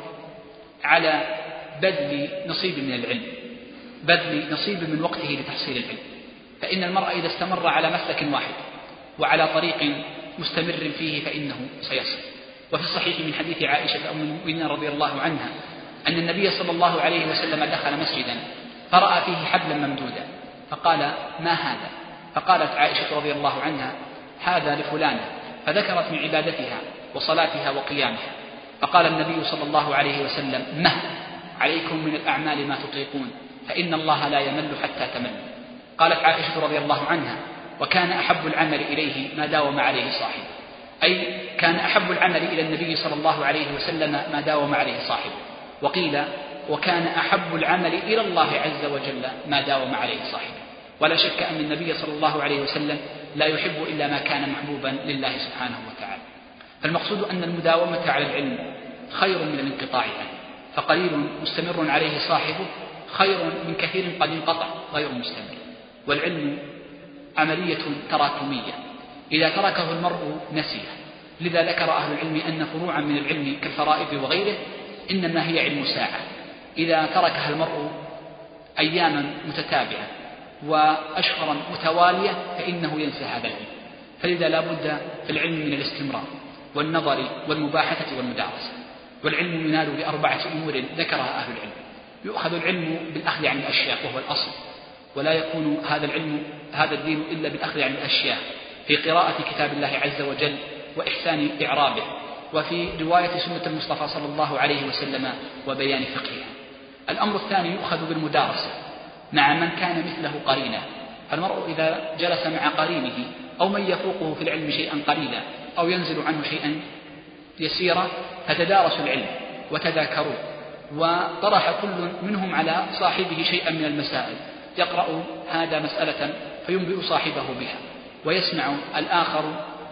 على بذل نصيب من العلم، بذل نصيب من وقته لتحصيل العلم. فإن المرء إذا استمر على مسلك واحد وعلى طريق مستمر فيه فإنه سيصل. وفي الصحيح من حديث عائشة أم المؤمنين رضي الله عنها أن النبي صلى الله عليه وسلم دخل مسجدا فرأى فيه حبلا ممدودا فقال: ما هذا؟ فقالت عائشة رضي الله عنها: هذا لفلانة، فذكرت من عبادتها وصلاتها وقيامها. فقال النبي صلى الله عليه وسلم: مه عليكم من الأعمال ما تطيقون فإن الله لا يمل حتى تملوا. قالت عائشة رضي الله عنها: وكان أحب العمل إليه ما داوم عليه صاحبه، أي كان أحب العمل إلى النبي صلى الله عليه وسلم ما داوم عليه صاحبه. وقيل: وكان أحب العمل إلى الله عز وجل ما داوم عليه صاحبه. ولا شك أن النبي صلى الله عليه وسلم لا يحب إلا ما كان محبوبا لله سبحانه وتعالى. فالمقصود أن المداومة على العلم خير من الانقطاع عنه. فقليل مستمر عليه صاحبه خير من كثير قد انقطع غير مستمر. والعلم عملية تراكمية، إذا تركه المرء نسيه. لذا ذكر أهل العلم أن فروعا من العلم كالفرائض وغيره إنما هي علم ساعة، إذا تركها المرء أياما متتابعة وأشهرا متوالية فإنه ينسى هذا العلم. فلذا لا بد في العلم من الاستمرار والنظر والمباحثة والمدارسة. والعلم ينال بأربعة أمور ذكرها أهل العلم. يؤخذ العلم بالأخذ عن الأشياء وهو الأصل، ولا يكون هذا العلم هذا الدين إلا بالأخذ عن الأشياء، في قراءة كتاب الله عز وجل وإحسان إعرابه، وفي رواية سنة المصطفى صلى الله عليه وسلم وبيان فقهها. الأمر الثاني يؤخذ بالمدارسة مع من كان مثله قرينا. فالمرء إذا جلس مع قرينه أو من يفوقه في العلم شيئا قليلا أو ينزل عنه شيئا يسيرا فتدارسوا العلم وتذاكروا، وطرح كل منهم على صاحبه شيئا من المسائل، يقرأ هذا مسألة فينبئ صاحبه بها، ويسمع الآخر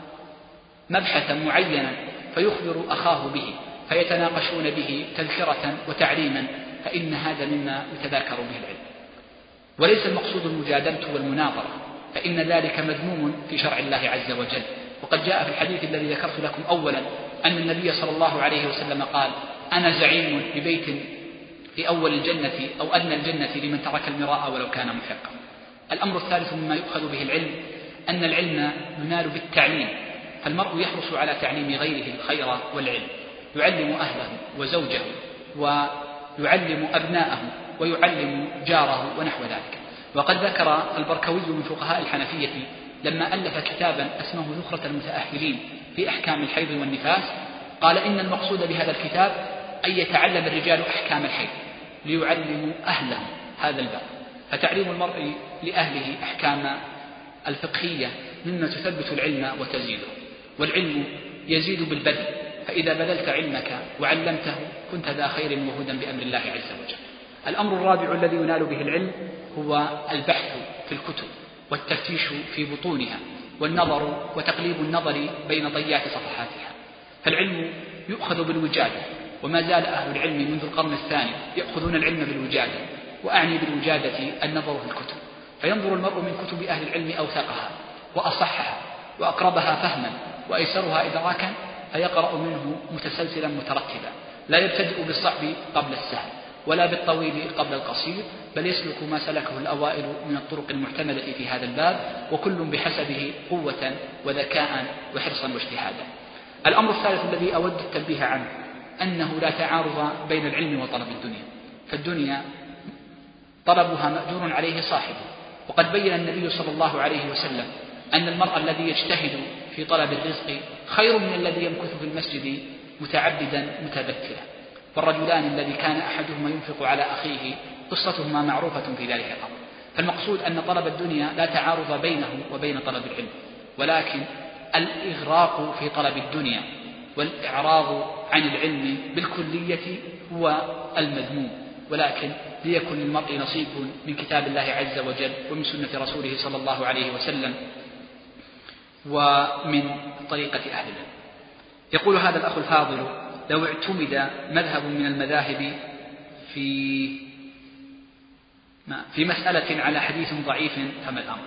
مبحثا معينا فيخبر أخاه به، فيتناقشون به تذكرة وتعليما، فإن هذا مما يتذاكر به العلم. وليس المقصود المجادلة والمناظرة، فإن ذلك مذموم في شرع الله عز وجل. وقد جاء في الحديث الذي ذكرت لكم أولا أن النبي صلى الله عليه وسلم قال: أنا زعيم ببيت في أول الجنة أو أدنى الجنة لمن ترك المراء ولو كان محقا. الأمر الثالث مما يؤخذ به العلم أن العلم ينال بالتعليم، فالمرء يحرص على تعليم غيره الخير والعلم، يعلم أهله وزوجه ويعلم أبناءه ويعلم جاره ونحو ذلك. وقد ذكر البركوي من فقهاء الحنفية لما ألف كتابا اسمه ذخرة المتأهلين في أحكام الحيض والنفاس، قال إن المقصود بهذا الكتاب أن يتعلم الرجال أحكام الحيض ليعلموا أهلهم هذا الباب. فتعليم المرء لأهله أحكام الفقهية مما تثبت العلم وتزيده. والعلم يزيد بالبذل، فإذا بذلت علمك وعلمته كنت ذا خير وهدى بأمر الله عز وجل. الأمر الرابع الذي ينال به العلم هو البحث في الكتب والتفتيش في بطونها والنظر وتقليب النظر بين طيات صفحاتها. فالعلم يؤخذ بالوجادة، وما زال أهل العلم منذ القرن الثاني يأخذون العلم بالوجادة، وأعني بالوجادة النظر في الكتب، فينظر المرء من كتب أهل العلم أوثقها وأصحها وأقربها فهما وأيسرها إدراكا، فيقرأ منه متسلسلا مترتبا، لا يبتدئ بالصعب قبل السهل ولا بالطويل قبل القصير، بل يسلك ما سلكه الأوائل من الطرق المعتمدة في هذا الباب، وكل بحسبه قوة وذكاء وحرصا واجتهادا. الأمر الثالث الذي أود التنبيه عنه أنه لا تعارض بين العلم وطلب الدنيا، فالدنيا طلبها مأجور عليه صاحبه. وقد بين النبي صلى الله عليه وسلم أن المرء الذي يجتهد في طلب الرزق خير من الذي يمكث في المسجد متعبدا متبتلا. والرجلان الذي كان أحدهما ينفق على أخيه قصتهما معروفة في ذلك الأمر. فالمقصود أن طلب الدنيا لا تعارض بينه وبين طلب العلم، ولكن الإغراق في طلب الدنيا والإعراض عن العلم بالكلية هو المذموم، ولكن ليكن للمرء نصيب من كتاب الله عز وجل ومن سنة رسوله صلى الله عليه وسلم ومن طريقة أهل العلم. يقول هذا الأخ الفاضل: لو اعتمد مذهب من المذاهب في في مسألة على حديث ضعيف فما الأمر؟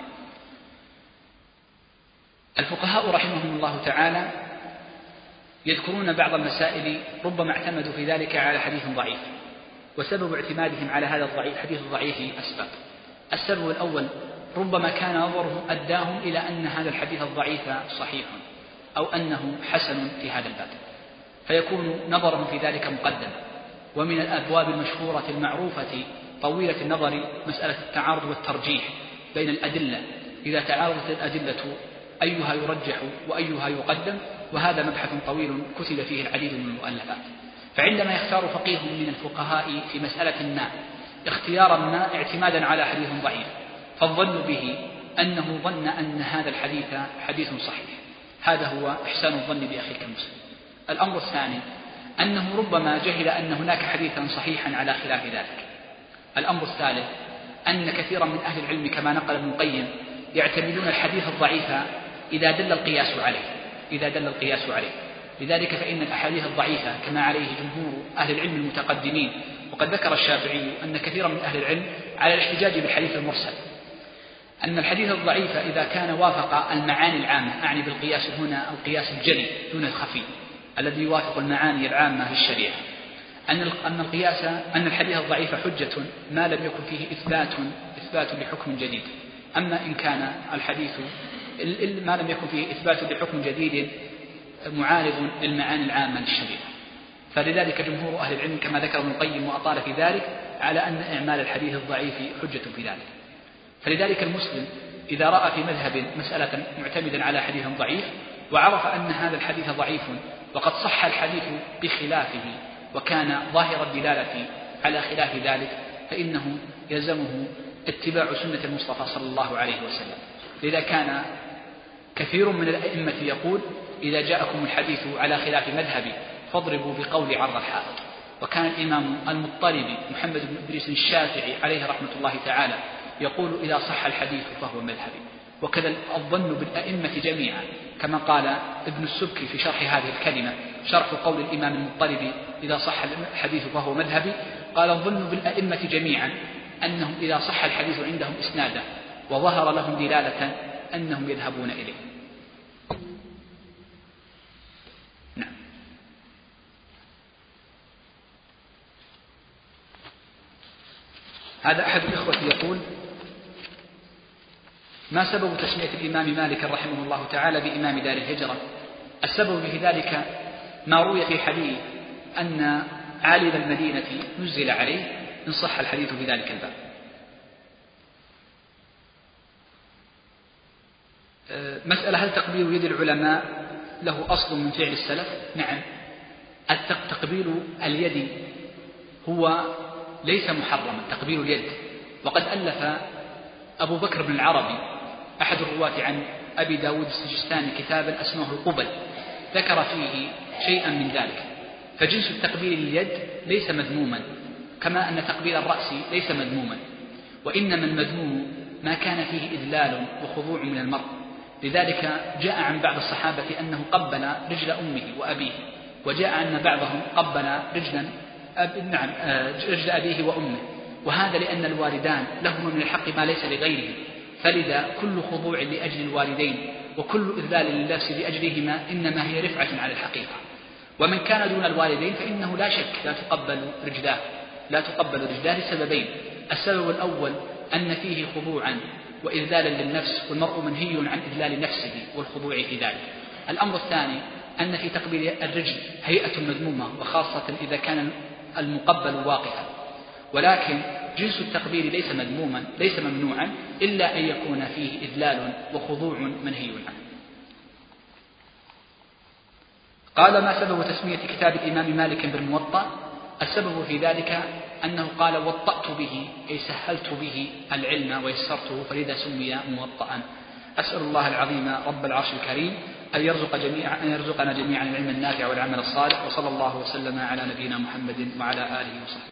الفقهاء رحمهم الله تعالى يذكرون بعض المسائل ربما اعتمدوا في ذلك على حديث ضعيف، وسبب اعتمادهم على هذا الضعيف حديث الضعيف أسباب. السبب الأول ربما كان نظرهم أداهم إلى أن هذا الحديث الضعيف صحيح أو أنه حسن في هذا الباب، فيكون نظرهم في ذلك مقدما. ومن الأبواب المشهورة المعروفة طويلة النظر مسألة التعارض والترجيح بين الأدلة، إذا تعارضت الأدلة أيها يرجح وأيها يقدم، وهذا مبحث طويل كتب فيه العديد من المؤلفات. فعندما يختار فقيه من الفقهاء في مسألة ما اختيارا ما اعتمادا على حديث ضعيف، فالظن به أنه ظن أن هذا الحديث حديث صحيح، هذا هو إحسان الظن بأخيك المسلم. الأمر الثاني أنه ربما جهل أن هناك حديثا صحيحا على خلاف ذلك. الأمر الثالث أن كثيرا من أهل العلم كما نقل ابن القيم يعتمدون الحديث الضعيف إذا دل القياس عليه إذا دل القياس عليه لذلك فإن الأحاديث الضعيفة كما عليه جمهور أهل العلم المتقدمين، وقد ذكر الشافعي أن كثيرا من أهل العلم على الاحتجاج بالحديث المرسل، أن الحديث الضعيف إذا كان وافق المعاني العامة، أعني بالقياس هنا القياس الجلي دون الخفي الذي يوافق المعاني العامة في الشريعة، أن أن القياس أن الحديث الضعيف حجة ما لم يكن فيه إثبات إثبات لحكم جديد. أما إن كان الحديث ما لم يكن فيه إثبات لحكم جديد معارض للمعاني العامة للشريعة، فلذلك جمهور أهل العلم كما ذكر ابن القيم وأطال في ذلك على أن إعمال الحديث الضعيف حجة في ذلك. فلذلك المسلم إذا رأى في مذهب مسألة معتمدا على حديث ضعيف وعرف أن هذا الحديث ضعيف وقد صح الحديث بخلافه وكان ظاهر الدلالة على خلاف ذلك، فإنه يلزمه اتباع سنة المصطفى صلى الله عليه وسلم. لذا كان كثير من الأئمة يقول إذا جاءكم الحديث على خلاف مذهبي فاضربوا بقول عرض الحائط. وكان الإمام المطلبي محمد بن إدريس الشافعي عليه رحمة الله تعالى يقول إذا صح الحديث فهو مذهبي. وكذا الظن بالأئمة جميعا كما قال ابن السبكي في شرح هذه الكلمة، شرح قول الإمام المطلبي إذا صح الحديث فهو مذهبي، قال الظن بالأئمة جميعا أنهم إذا صح الحديث عندهم إسنادا وظهر لهم دلالة أنهم يذهبون إليه. نعم. هذا أحد الإخوة يقول ما سبب تسمية الإمام مالك رحمه الله تعالى بإمام دار الهجرة؟ السبب في ذلك ما روي في حديث أن عالم المدينة نزل عليه إن صح الحديث في ذلك الباب. مسألة هل تقبيل يد العلماء له أصل من فعل السلف؟ نعم، تقبيل اليد هو ليس محرما تقبيل اليد، وقد ألف أبو بكر بن العربي أحد الرواة عن أبي داود السجستاني كتابا اسمه القبل ذكر فيه شيئا من ذلك. فجنس التقبيل لليد ليس مذموما كما أن تقبيل الرأس ليس مذموما، وإنما المذموم ما كان فيه إذلال وخضوع من المرء. لذلك جاء عن بعض الصحابة أنه قبل رجل أمه وأبيه، وجاء أن بعضهم قبل رجلا أب... نعم رجل أبيه وأمه، وهذا لأن الوالدان لهما من الحق ما ليس لغيره، فلذا كل خضوع لأجل الوالدين وكل إذلال للنفس لأجلهما إنما هي رفعة على الحقيقة. ومن كان دون الوالدين فإنه لا شك لا تقبل رجلاه لا تقبل رجلاه لسببين: السبب الأول أن فيه خضوعا وإذلالا للنفس، والمرء منهي عن إذلال نفسه والخضوع في ذلك. الأمر الثاني أن في تقبيل الرجل هيئة مذمومة، وخاصة إذا كان المقبل واقفا، ولكن جنس التقبيل ليس مذموما ليس ممنوعا إلا أن يكون فيه إذلال وخضوع منهي عنه. قال ما سبب تسمية كتاب الإمام مالك بالموطأ؟ السبب في ذلك أنه قال وطأت به أي سهلت به العلم ويسرته، فلذا سمي موطأ. أسأل الله العظيم رب العرش الكريم أن يرزق جميع أن يرزقنا جميعا العلم النافع والعمل الصالح، وصلى الله وسلم على نبينا محمد وعلى آله وصحبه.